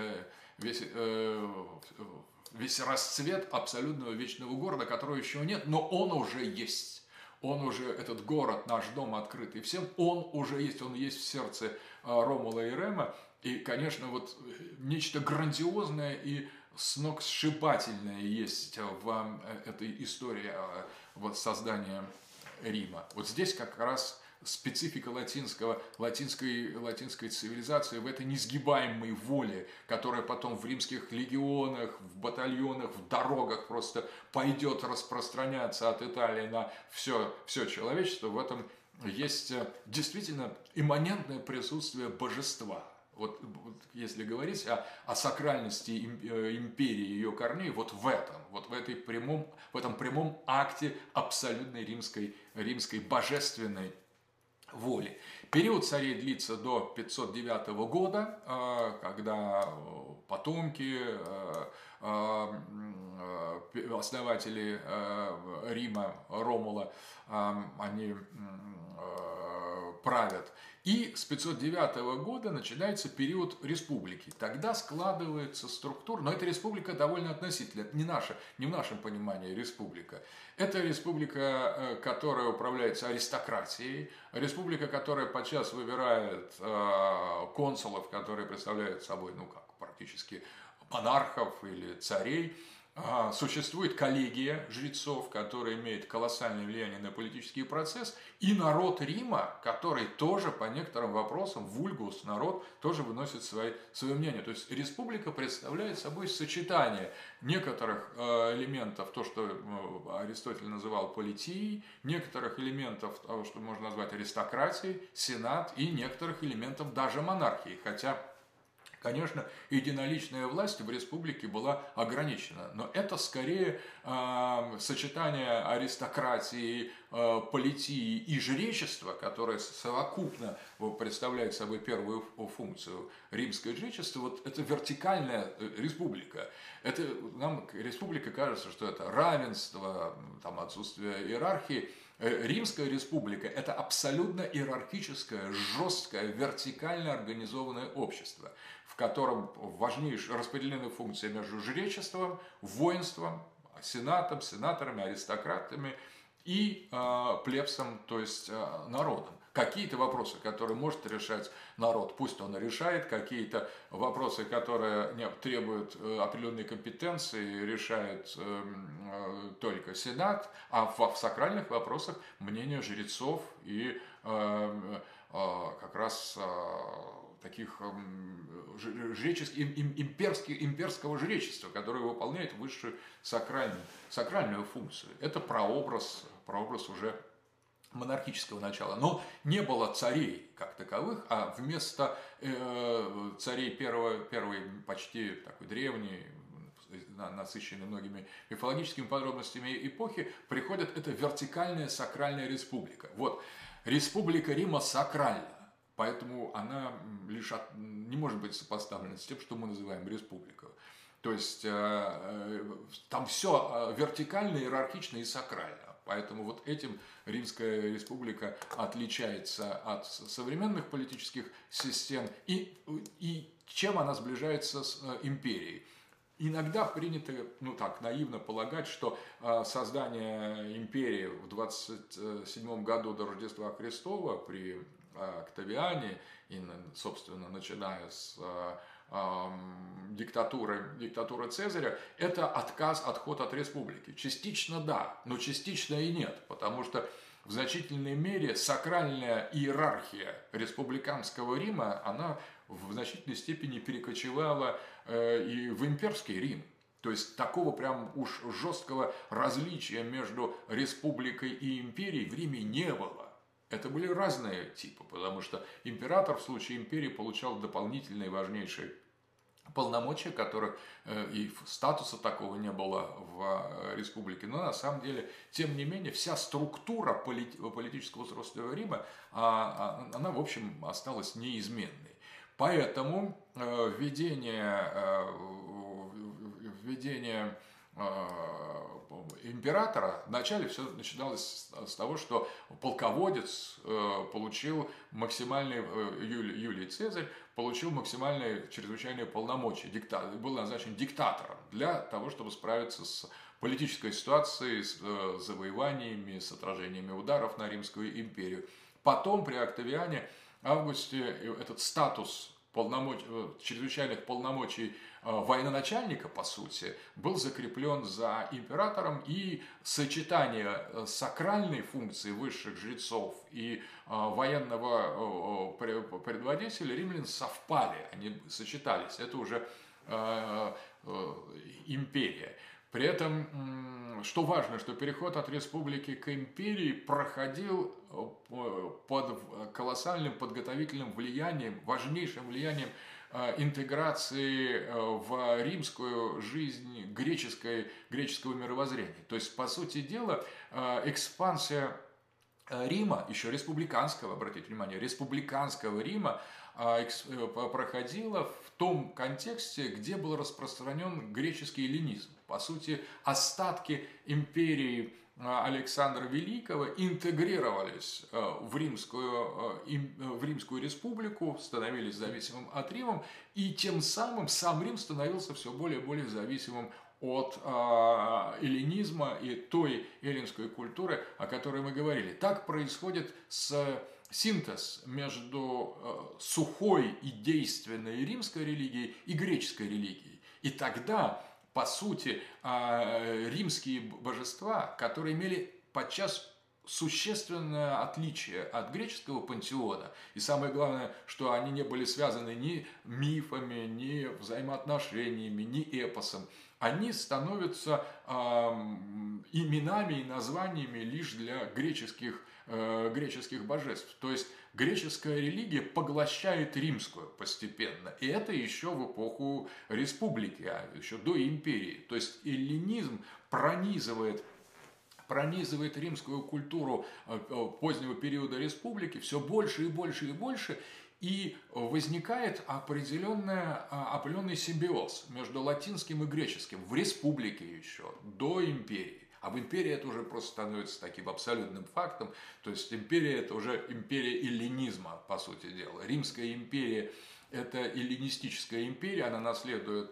весь расцвет абсолютного вечного города, которого еще нет, но он уже есть. Он уже, этот город, наш дом открытый всем, он уже есть, он есть в сердце Ромула и Рема. И, конечно, вот нечто грандиозное и сногсшибательное есть в этой истории вот создания Рима. Вот здесь как раз специфика латинской цивилизации в этой несгибаемой воле, которая потом в римских легионах, в батальонах, в дорогах просто пойдет распространяться от Италии на все человечество. В этом есть действительно имманентное присутствие божества. Вот если говорить о сакральности империи, ее корней, вот в этом прямом акте абсолютной римской божественной воли. Период царей длится до 509 года, когда потомки, основатели Рима, Ромула, они правят. И с 509 года начинается период республики. Тогда складывается структура, но эта республика довольно относительная, не в нашем понимании республика. Это республика, которая управляется аристократией, республика, которая подчас выбирает консулов, которые представляют собой, практически монархов или царей. Существует коллегия жрецов, которая имеет колоссальное влияние на политический процесс, и народ Рима, который тоже по некоторым вопросам, вульгус, народ, тоже выносит свое мнение. То есть республика представляет собой сочетание некоторых элементов, то, что Аристотель называл политией, некоторых элементов того, что можно назвать аристократией, сенат, и некоторых элементов даже монархии, хотя... Конечно, единоличная власть в республике была ограничена, но это скорее сочетание аристократии, политии и жречества, которое совокупно представляет собой первую функцию римское жречество. Вот это вертикальная республика. Нам республика кажется, что это равенство, там, отсутствие иерархии. Римская республика – это абсолютно иерархическое, жесткое, вертикально организованное общество, в котором важнейшие распределены функции между жречеством, воинством, сенатом, сенаторами, аристократами и плебсом, то есть народом. Какие-то вопросы, которые может решать народ, пусть он и решает, какие-то вопросы, которые требуют определенной компетенции, решает только Сенат, а в сакральных вопросах мнение жрецов и как раз таких имперского жречества, которое выполняет высшую сакральную функцию. Это прообраз уже монархического начала. Но не было царей как таковых, а вместо царей первой почти такой древней, насыщенной многими мифологическими подробностями эпохи, приходит эта вертикальная сакральная республика. Вот, республика Рима сакральна, поэтому она лишь не может быть сопоставлена с тем, что мы называем республикой. То есть там все вертикально, иерархично и сакрально. Поэтому вот этим Римская республика отличается от современных политических систем и чем она сближается с империей. Иногда принято, наивно полагать, что создание империи в 27 году до Рождества Христова при Октавиане, и, собственно, начиная с диктатуры Цезаря, это отход от республики. Частично да, но частично и нет, потому что в значительной мере сакральная иерархия республиканского Рима, она в значительной степени перекочевала и в имперский Рим. То есть такого прям уж жесткого различия между республикой и империей в Риме не было. Это были разные типы, потому что император в случае империи получал дополнительные важнейшие полномочия, которых и статуса такого не было в республике. Но на самом деле, тем не менее, вся структура политического устройства Рима, она, в общем, осталась неизменной. Поэтому введение императора вначале все начиналось с того, что полководец получил максимальный, Юлий Цезарь получил максимальные чрезвычайные полномочия, был назначен диктатором для того, чтобы справиться с политической ситуацией, с завоеваниями, с отражениями ударов на Римскую империю. Потом при Октавиане Августе этот статус чрезвычайных полномочий военачальника, по сути, был закреплен за императором, и сочетание сакральной функции высших жрецов и военного предводителя римлян совпали, они сочетались, это уже империя. При этом, что важно, что переход от республики к империи проходил под колоссальным подготовительным влиянием, важнейшим влиянием интеграции в римскую жизнь греческого мировоззрения. То есть, по сути дела, экспансия Рима, еще республиканского, обратите внимание, республиканского Рима проходила в том контексте, где был распространен греческий эллинизм. По сути, остатки империи Александра Великого интегрировались в Римскую республику, становились зависимым от Рима, и тем самым сам Рим становился все более и более зависимым от эллинизма и той эллинской культуры, о которой мы говорили. Так происходит синтез между сухой и действенной римской религией и греческой религией. И тогда, по сути, римские божества, которые имели подчас существенное отличие от греческого пантеона, и самое главное, что они не были связаны ни мифами, ни взаимоотношениями, ни эпосом, они становятся именами и названиями лишь для греческих божеств. То есть греческая религия поглощает римскую постепенно. И это еще в эпоху республики, еще до империи. То есть эллинизм пронизывает римскую культуру позднего периода республики все больше и больше и больше. И возникает определенный симбиоз между латинским и греческим в республике еще, до империи. А в империи это уже просто становится таким абсолютным фактом. То есть империя – это уже империя эллинизма, по сути дела. Римская империя – это эллинистическая империя, она наследует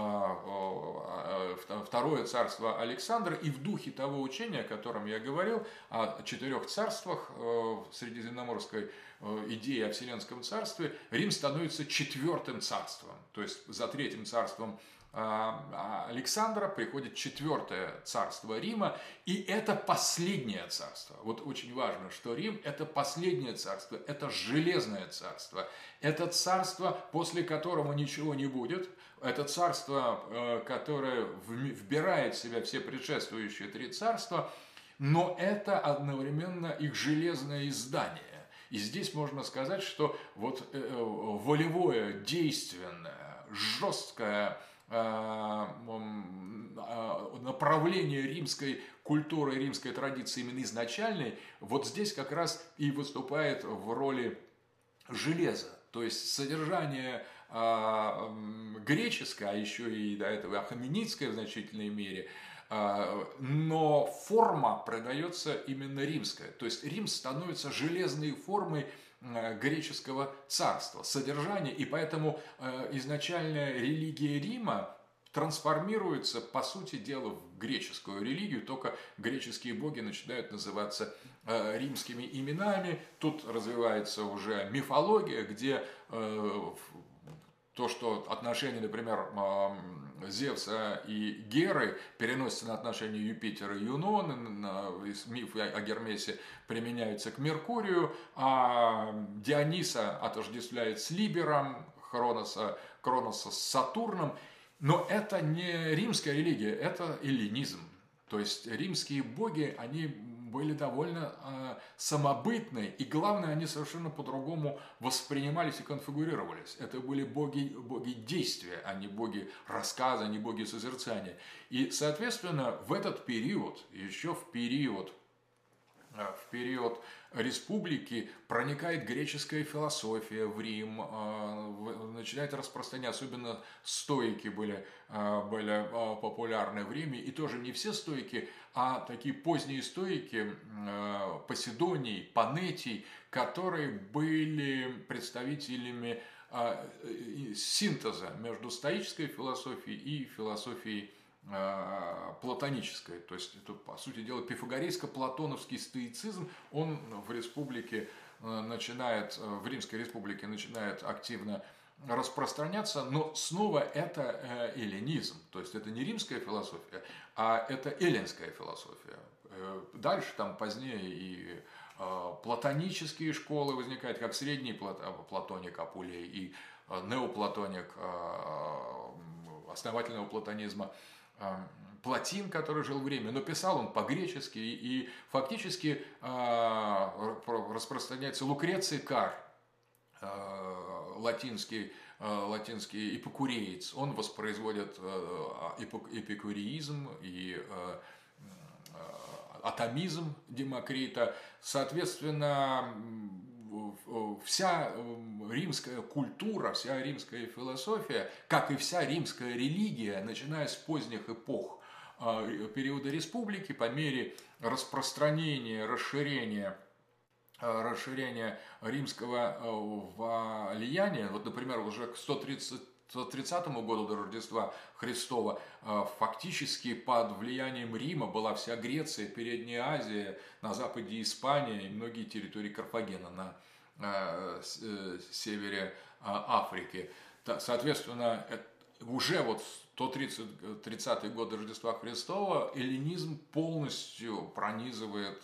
второе царство Александра, и в духе того учения, о котором я говорил, о 4 царствах в средиземноморской идеи о Вселенском царстве, Рим становится 4-м царством. То есть за 3-м царством Александра приходит 4-е царство Рима, и это последнее царство. Вот очень важно, что Рим – это последнее царство, это железное царство, это царство, после которого ничего не будет, это царство, которое вбирает в себя все предшествующие 3 царства, но это одновременно их железное издание. И здесь можно сказать, что вот волевое, действенное, жесткое направление римской культуры, римской традиции именно изначальной, вот здесь как раз и выступает в роли железа. То есть содержание греческое, а еще и до этого ахаменидское в значительной мере, но форма продается именно римская. То есть Рим становится железной формой греческого царства, содержание, и поэтому изначальная религия Рима, трансформируется, по сути дела, в греческую религию, только греческие боги начинают называться римскими именами. Тут развивается уже мифология, где то, что отношения, например, Зевса и Геры переносятся на отношения Юпитера и Юнона, миф о Гермесе применяются к Меркурию, а Диониса отождествляет с Либером, Кроноса с Сатурном. Но это не римская религия, это эллинизм. То есть римские боги, они были довольно самобытны, и главное, они совершенно по-другому воспринимались и конфигурировались. Это были боги действия, а не боги рассказа, не боги созерцания. И, соответственно, в этот период, еще в период республики проникает греческая философия в Рим, начинает распространяться, особенно стоики были популярны в Риме, и тоже не все стоики, а такие поздние стоики, Поседоний, Панетий, которые были представителями синтеза между стоической философией и философией платонической, то есть это, по сути дела, пифагорейско-платоновский стоицизм, он в Римской республике начинает активно распространяться, но снова это эллинизм, то есть это не римская философия, а это эллинская философия. Дальше, там позднее и платонические школы возникают, как средний платоник Апулей и неоплатоник основательного платонизма Платин, который жил в Риме, но писал он по-гречески, и фактически распространяется Лукреций Кар, латинский эпикуреец. Он воспроизводит эпикуреизм и атомизм Демокрита. Соответственно, вся римская культура, вся римская философия, как и вся римская религия, начиная с поздних эпох периода республики, по мере распространения, расширения римского влияния, вот, например, уже к 130 году до Рождества Христова фактически под влиянием Рима была вся Греция, Передняя Азия, на западе Испания и многие территории Карфагена на севере Африки. Соответственно, уже вот 130-й год до Рождества Христова эллинизм полностью пронизывает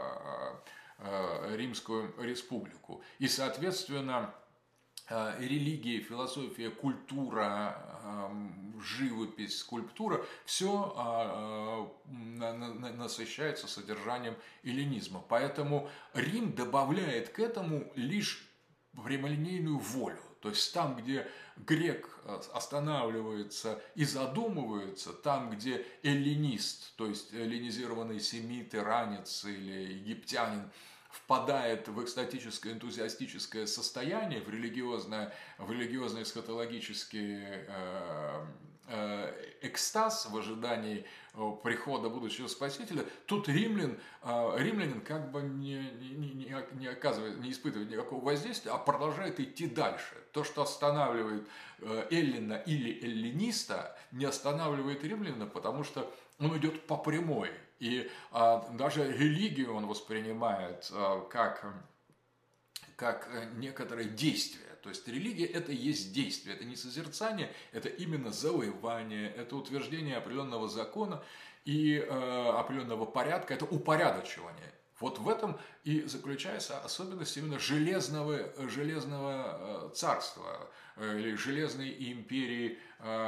Римскую республику. И, соответственно, религия, философия, культура, живопись, скульптура – все насыщается содержанием эллинизма. Поэтому Рим добавляет к этому лишь прямолинейную волю. То есть там, где грек останавливается и задумывается, там, где эллинист, то есть эллинизированный семит, иранец или египтянин, впадает в экстатическое, энтузиастическое состояние, в религиозный эсхатологический экстаз в ожидании прихода будущего Спасителя, тут римлянин как бы не испытывает никакого воздействия, а продолжает идти дальше. То, что останавливает эллина или эллиниста, не останавливает римлянина, потому что он идет по прямой. И даже религию он воспринимает как некоторое действие. То есть религия – это и есть действие, это не созерцание, это именно завоевание, это утверждение определенного закона и определенного порядка, это упорядочивание. Вот в этом и заключается особенность именно железного царства или железной империи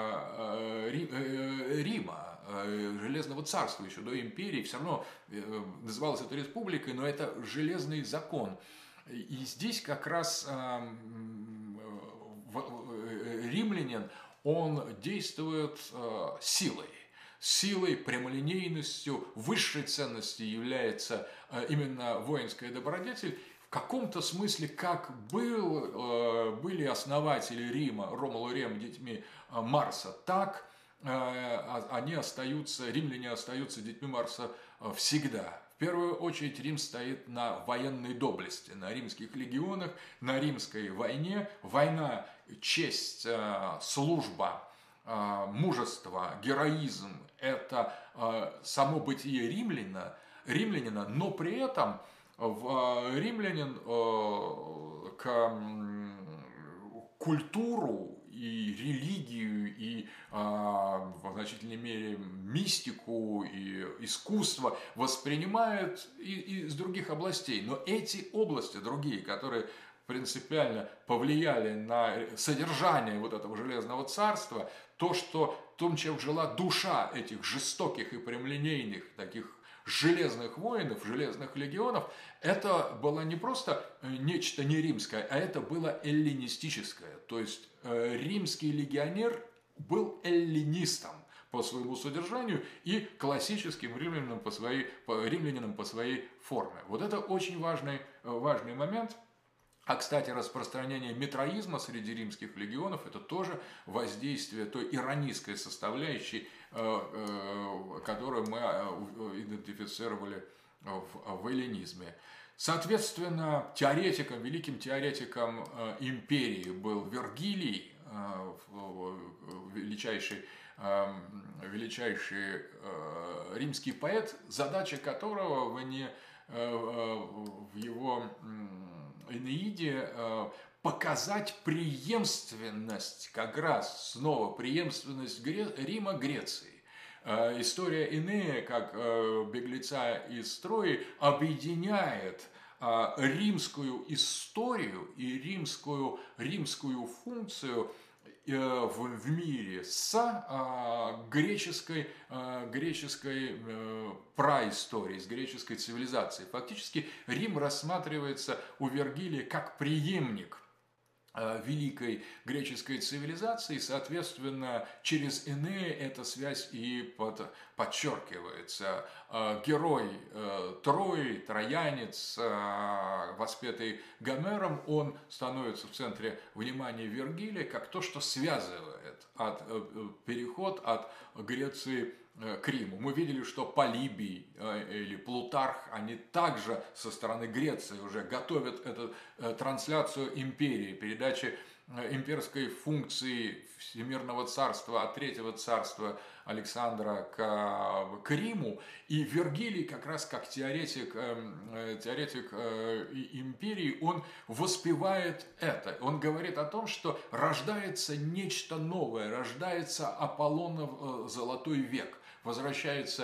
Рима, железного царства еще до империи. Все равно называлось это республикой, но это железный закон. И здесь как раз римлянин, он действует силой, прямолинейностью, высшей ценностью является именно воинская добродетель. В каком-то смысле, как были основатели Рима, Ромул и Рем, детьми Марса, так римляне остаются детьми Марса всегда. В первую очередь Рим стоит на военной доблести, на римских легионах, на римской войне. Война, честь, служба мужество, героизм, это само бытие римлянина, но при этом римлянин культуру и религию, и в значительной мере мистику и искусство воспринимает из других областей. Но эти области другие, которые принципиально повлияли на содержание вот этого железного царства, то, что в том, чем жила душа этих жестоких и прямолинейных таких железных воинов, железных легионов, это было не просто нечто не римское, а это было эллинистическое. То есть римский легионер был эллинистом по своему содержанию и классическим римлянином по своей форме. Вот это очень важный момент. А, кстати, распространение митроизма среди римских легионов – это тоже воздействие той иронистской составляющей, которую мы идентифицировали в эллинизме. Соответственно, великим теоретиком империи был Вергилий, величайший римский поэт, задача которого в его Энеиде показать преемственность, как раз снова преемственность Рима Греции. История Энея, как беглеца из Трои, объединяет римскую историю и римскую функцию в мире с греческой праисторией, с греческой цивилизацией. Фактически Рим рассматривается у Вергилия как преемник великой греческой цивилизации, соответственно, через Энея эта связь и подчеркивается. Герой Трои, троянец, воспетый Гомером, он становится в центре внимания Вергилия как то, что связывает переход от Греции к Риму. Мы видели, что Полибий или Плутарх, они также со стороны Греции уже готовят эту трансляцию империи, передачи имперской функции Всемирного царства от Третьего царства Александра к Риму. И Вергилий как раз как теоретик империи, он воспевает это. Он говорит о том, что рождается нечто новое, рождается Аполлонов золотой век. Возвращается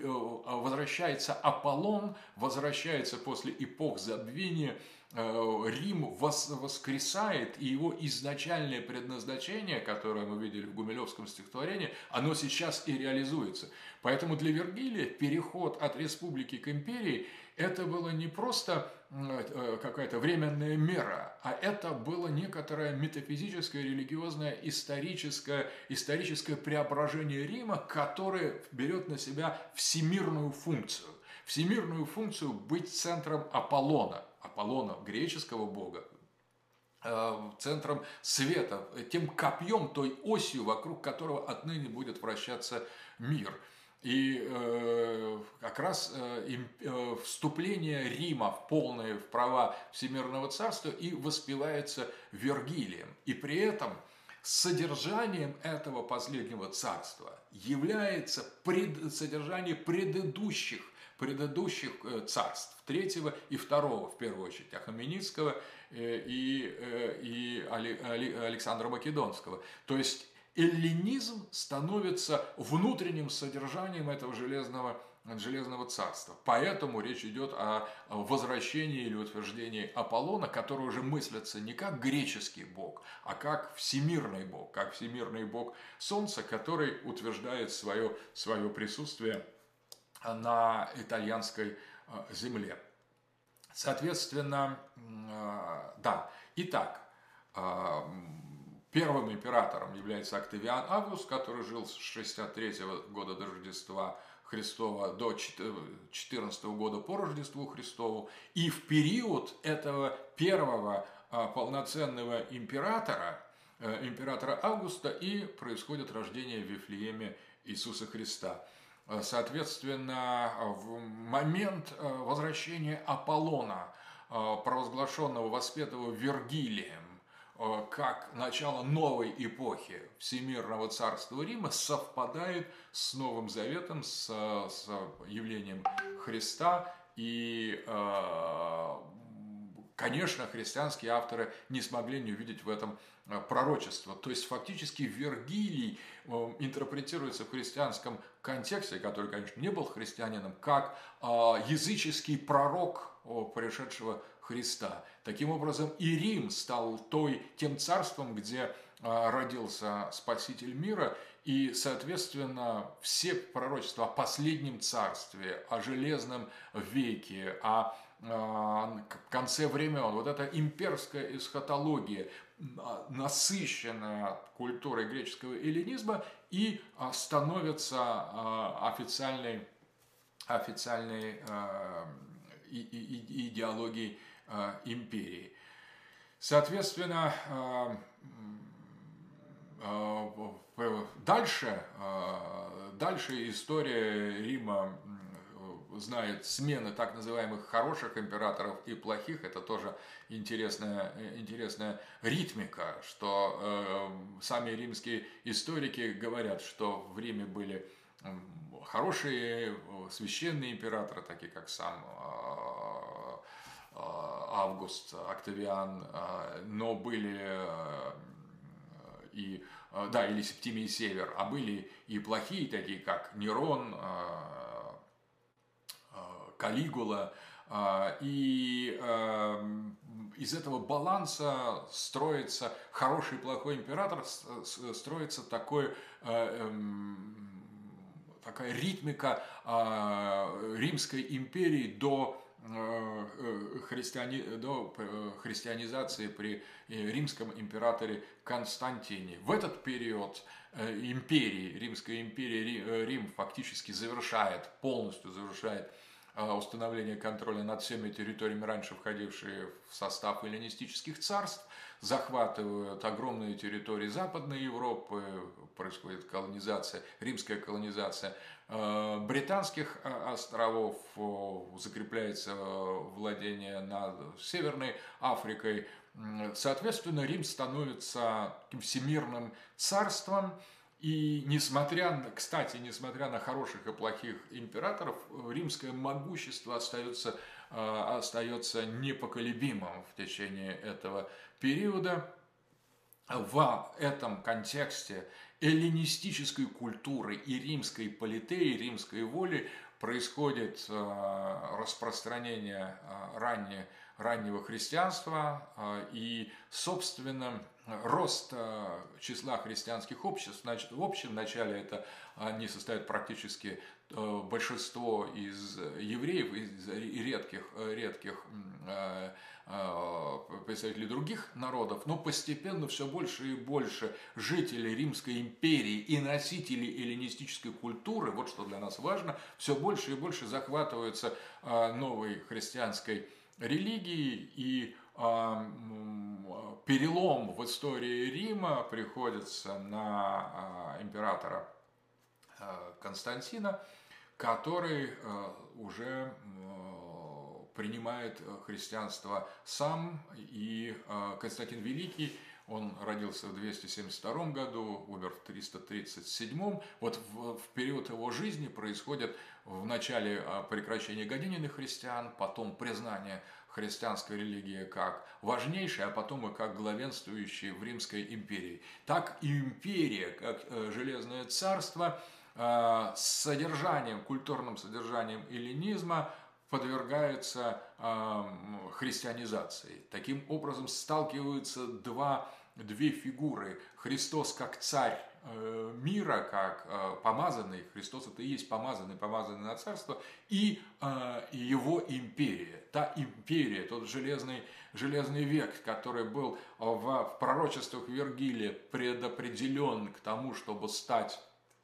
Аполлон, возвращается после эпох забвения, Рим воскресает, и его изначальное предназначение, которое мы видели в Гумилевском стихотворении, оно сейчас и реализуется. Поэтому для Вергилия переход от республики к империи – это было не просто какая-то временная мера, а это было некоторое метафизическое, религиозное, историческое преображение Рима, которое берет на себя всемирную функцию быть центром Аполлона, греческого бога, центром света, тем копьем, той осью, вокруг которого отныне будет вращаться мир. И как раз вступление Рима в полные права Всемирного царства и воспевается Вергилием. И при этом содержанием этого последнего царства является содержание предыдущих царств, третьего и второго, в первую очередь, Ахаменидского и Александра Македонского. То есть эллинизм становится внутренним содержанием этого железного царства. Поэтому речь идет о возвращении или утверждении Аполлона, который уже мыслится не как греческий бог, а как всемирный бог Солнца, который утверждает свое присутствие на итальянской земле. Соответственно, да. Итак, первым императором является Октавиан Август, который жил с 63 года до Рождества Христова до 14 года по Рождеству Христову. И в период этого первого полноценного императора Августа и происходит рождение в Вифлееме Иисуса Христа. Соответственно, в момент возвращения Аполлона, провозглашенного, воспетого Вергилием, как начало новой эпохи Всемирного царства Рима совпадает с Новым Заветом, с явлением Христа. И, конечно, христианские авторы не смогли не увидеть в этом пророчество. То есть фактически Вергилий интерпретируется в христианском контексте, который, конечно, не был христианином, как языческий пророк пришедшего Христа. Таким образом, и Рим стал тем царством, где родился Спаситель мира, и, соответственно, все пророчества о последнем царстве, о железном веке, о конце времен, вот эта имперская эсхатология, насыщенная культурой греческого эллинизма, и становится официальной идеологией империи. Соответственно, дальше история Рима знает смены так называемых хороших императоров и плохих. Это тоже интересная ритмика, что сами римские историки говорят, что в Риме были хорошие священные императоры, такие как сам Август, Октавиан, но были или Септимий Север, а были и плохие, такие как Нерон, Калигула, и из этого баланса строится хороший и плохой император, строится такая ритмика Римской империи до христианизации при римском императоре Константине. В этот период Римской империи, Рим фактически полностью завершает установление контроля над всеми территориями, раньше входившие в состав эллинистических царств, захватывают огромные территории Западной Европы, происходит римская колонизация британских островов, закрепляется владение над Северной Африкой. Соответственно, Рим становится таким всемирным царством. И несмотря на хороших и плохих императоров, римское могущество остается непоколебимым в течение этого периода. В этом контексте эллинистической культуры и римской политеи, римской воли происходит распространение раннего христианства и, собственно, рост числа христианских обществ. Значит, в общем начале они состоят практически большинство из евреев, из редких представителей других народов, но постепенно все больше и больше жителей Римской империи и носителей эллинистической культуры, вот что для нас важно, все больше и больше захватываются новой христианской религией, и перелом в истории Рима приходится на императора Константина, который уже принимает христианство сам. И Константин Великий, он родился в 272 году, умер в 337. Вот в период его жизни происходит в начале прекращение гонений на христиан, потом признание христианской религии как важнейшей, а потом и как главенствующей в Римской империи. Так и империя, как железное царство, с культурным содержанием эллинизма подвергается христианизации. Таким образом сталкиваются две фигуры. Христос как царь мира, как помазанный, Христос это и есть помазанный на царство, и его империя. Та империя, тот железный век, который был в пророчествах Вергилия предопределен к тому, чтобы стать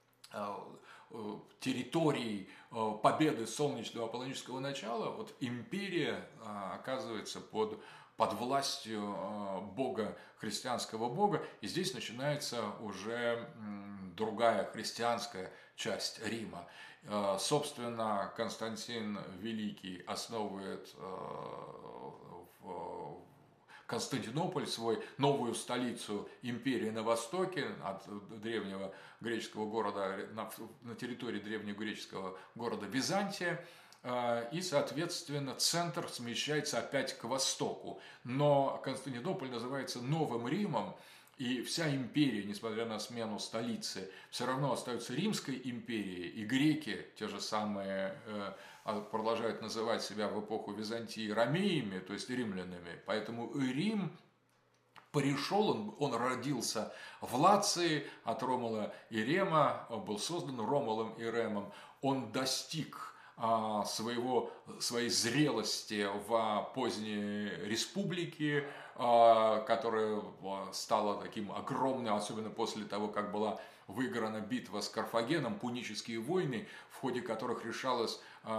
территорией победы солнечного аполлонического начала, вот империя оказывается под властью бога, христианского бога, и здесь начинается уже другая христианская часть Рима. Собственно, Константин Великий основывает Константинополь, свой новую столицу империи на востоке, от древнего греческого города, на территории древнего греческого города Византия, и, соответственно, центр смещается опять к востоку. Но Константинополь называется Новым Римом, и вся империя, несмотря на смену столицы, все равно остается Римской империей, и греки, те же самые, продолжают называть себя в эпоху Византии ромеями, то есть римлянами. Поэтому Рим пришел, он родился в Лации от Ромула и Рема, был создан Ромулом и Ремом, он достиг своей зрелости в поздней республике, которая стала таким огромным, особенно после того, как была выиграна битва с Карфагеном, пунические войны, в ходе которых решалось,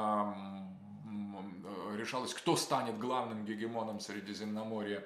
кто станет главным гегемоном Средиземноморья.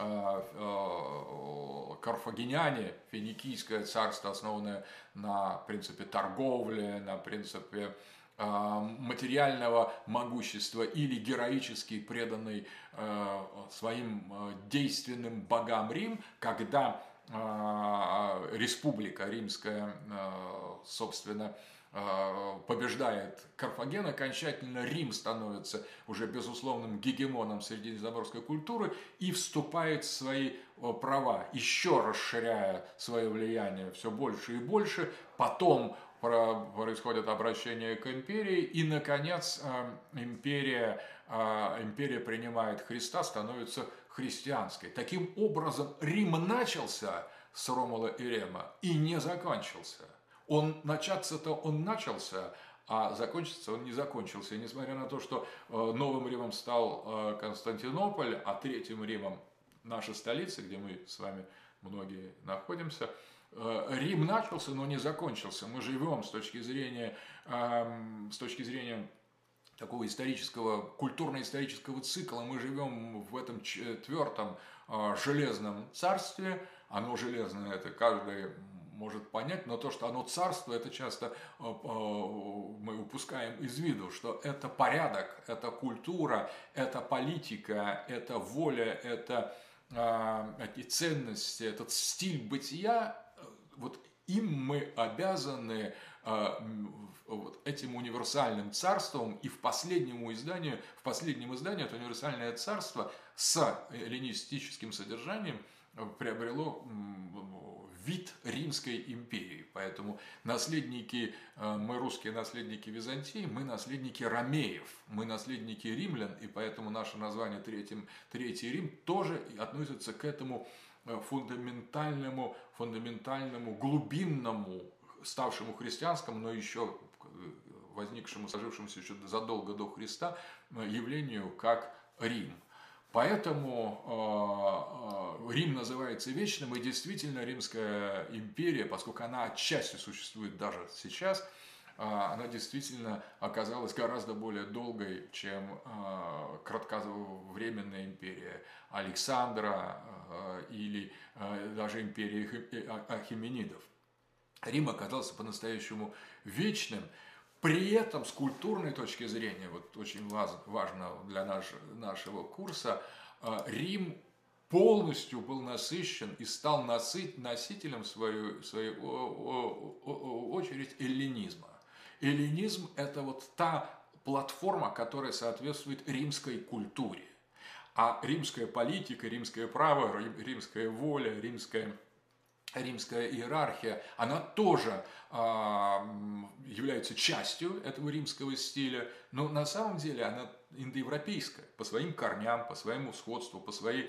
Карфагеняне, финикийское царство, основанное на принципе торговли, на принципе материального могущества, или героически преданный своим действенным богам Рим, когда республика римская, собственно, побеждает Карфаген, окончательно Рим становится уже безусловным гегемоном средиземноморской культуры и вступает в свои права, еще расширяя свое влияние все больше и больше. Потом происходит обращение к империи, и, наконец, империя принимает Христа, становится христианской. Таким образом, Рим начался с Ромула и Рема и не закончился. Начаться-то он начался, а закончиться он не закончился. И несмотря на то, что новым Римом стал Константинополь, а третьим Римом наша столица, где мы с вами многие находимся, Рим начался, но не закончился. Мы живем с точки зрения такого исторического, культурно-исторического цикла, мы живем в этом четвертом железном царстве. Оно железное, это каждый может понять, но то, что оно царство, это часто мы упускаем из виду, что это порядок, это культура, это политика, это воля, это эти ценности, этот стиль бытия. Вот им мы обязаны этим универсальным царством, и в последнем издании это универсальное царство с эллинистическим содержанием приобрело вид Римской империи. Поэтому мы русские наследники Византии, мы наследники ромеев, мы наследники римлян, и поэтому наше название Третий Рим тоже относится к этому фундаментальному, глубинному, ставшему христианскому, но еще возникшему, сложившемуся еще задолго до Христа, явлению как Рим. Поэтому Рим называется вечным, и действительно Римская империя, поскольку она отчасти существует даже сейчас, она действительно оказалась гораздо более долгой, чем кратковременная империя Александра или даже империя Ахеменидов. Рим оказался по-настоящему вечным. При этом с культурной точки зрения, вот очень важно для нашего курса, Рим полностью был насыщен и стал носителем в свою очередь эллинизма. Эллинизм – это вот та платформа, которая соответствует римской культуре. А римская политика, римское право, римская воля, римская иерархия, она тоже является частью этого римского стиля, но на самом деле она индоевропейская по своим корням, по своему сходству, по своей,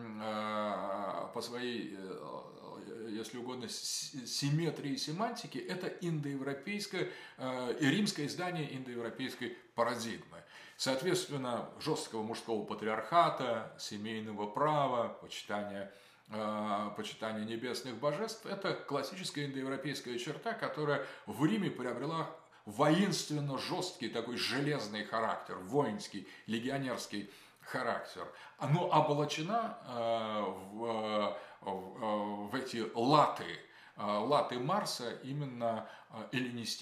если угодно, симметрии и семантике. Это индоевропейское, римское издание индоевропейской парадигмы. Соответственно, жесткого мужского патриархата, семейного права, почитание небесных божеств – это классическая индоевропейская черта, которая в Риме приобрела воинственно жесткий, такой железный характер, воинский, легионерский характер. Оно облачено в эти латы Марса, именно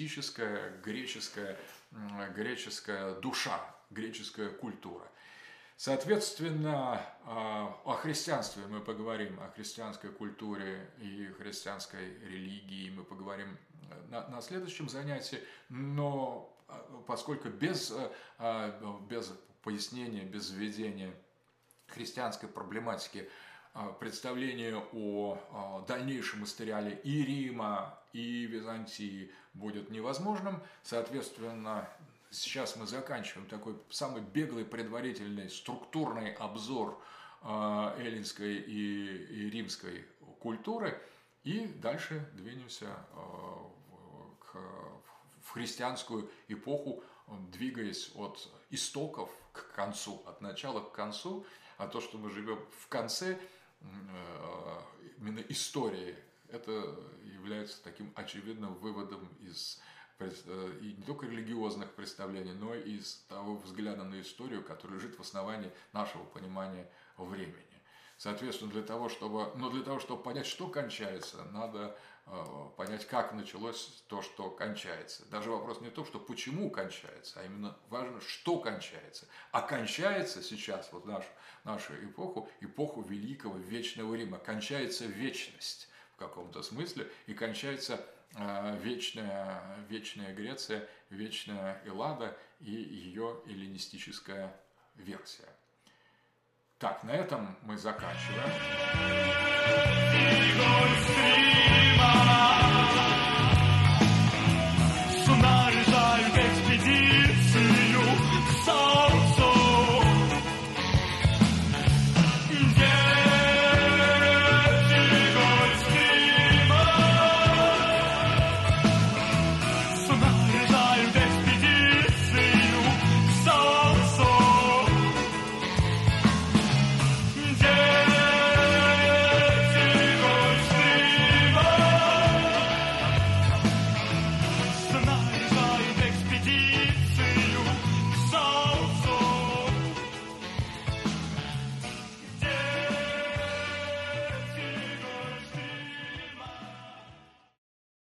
эллинистическая греческая душа, греческая культура. Соответственно, о христианстве мы поговорим, о христианской культуре и христианской религии мы поговорим на следующем занятии, но поскольку без пояснения, без введения христианской проблематики представление о дальнейшем историале и Рима, и Византии будет невозможным. Соответственно, сейчас мы заканчиваем такой самый беглый, предварительный, структурный обзор эллинской и римской культуры. И дальше двинемся в христианскую эпоху, двигаясь от истоков к концу, от начала к концу. А то, что мы живем в конце именно истории, это является таким очевидным выводом из и не только религиозных представлений, но и из того взгляда на историю, который лежит в основании нашего понимания времени. Соответственно, для того, чтобы понять, что кончается, надо понять, как началось то, что кончается. Даже вопрос не в том, что почему кончается, а именно важно, что кончается. А кончается сейчас, вот нашу эпоху великого вечного Рима, кончается вечность в каком-то смысле, и кончается вечная Греция, вечная Эллада и ее эллинистическая версия. Так, на этом мы заканчиваем. Sunar, expedition.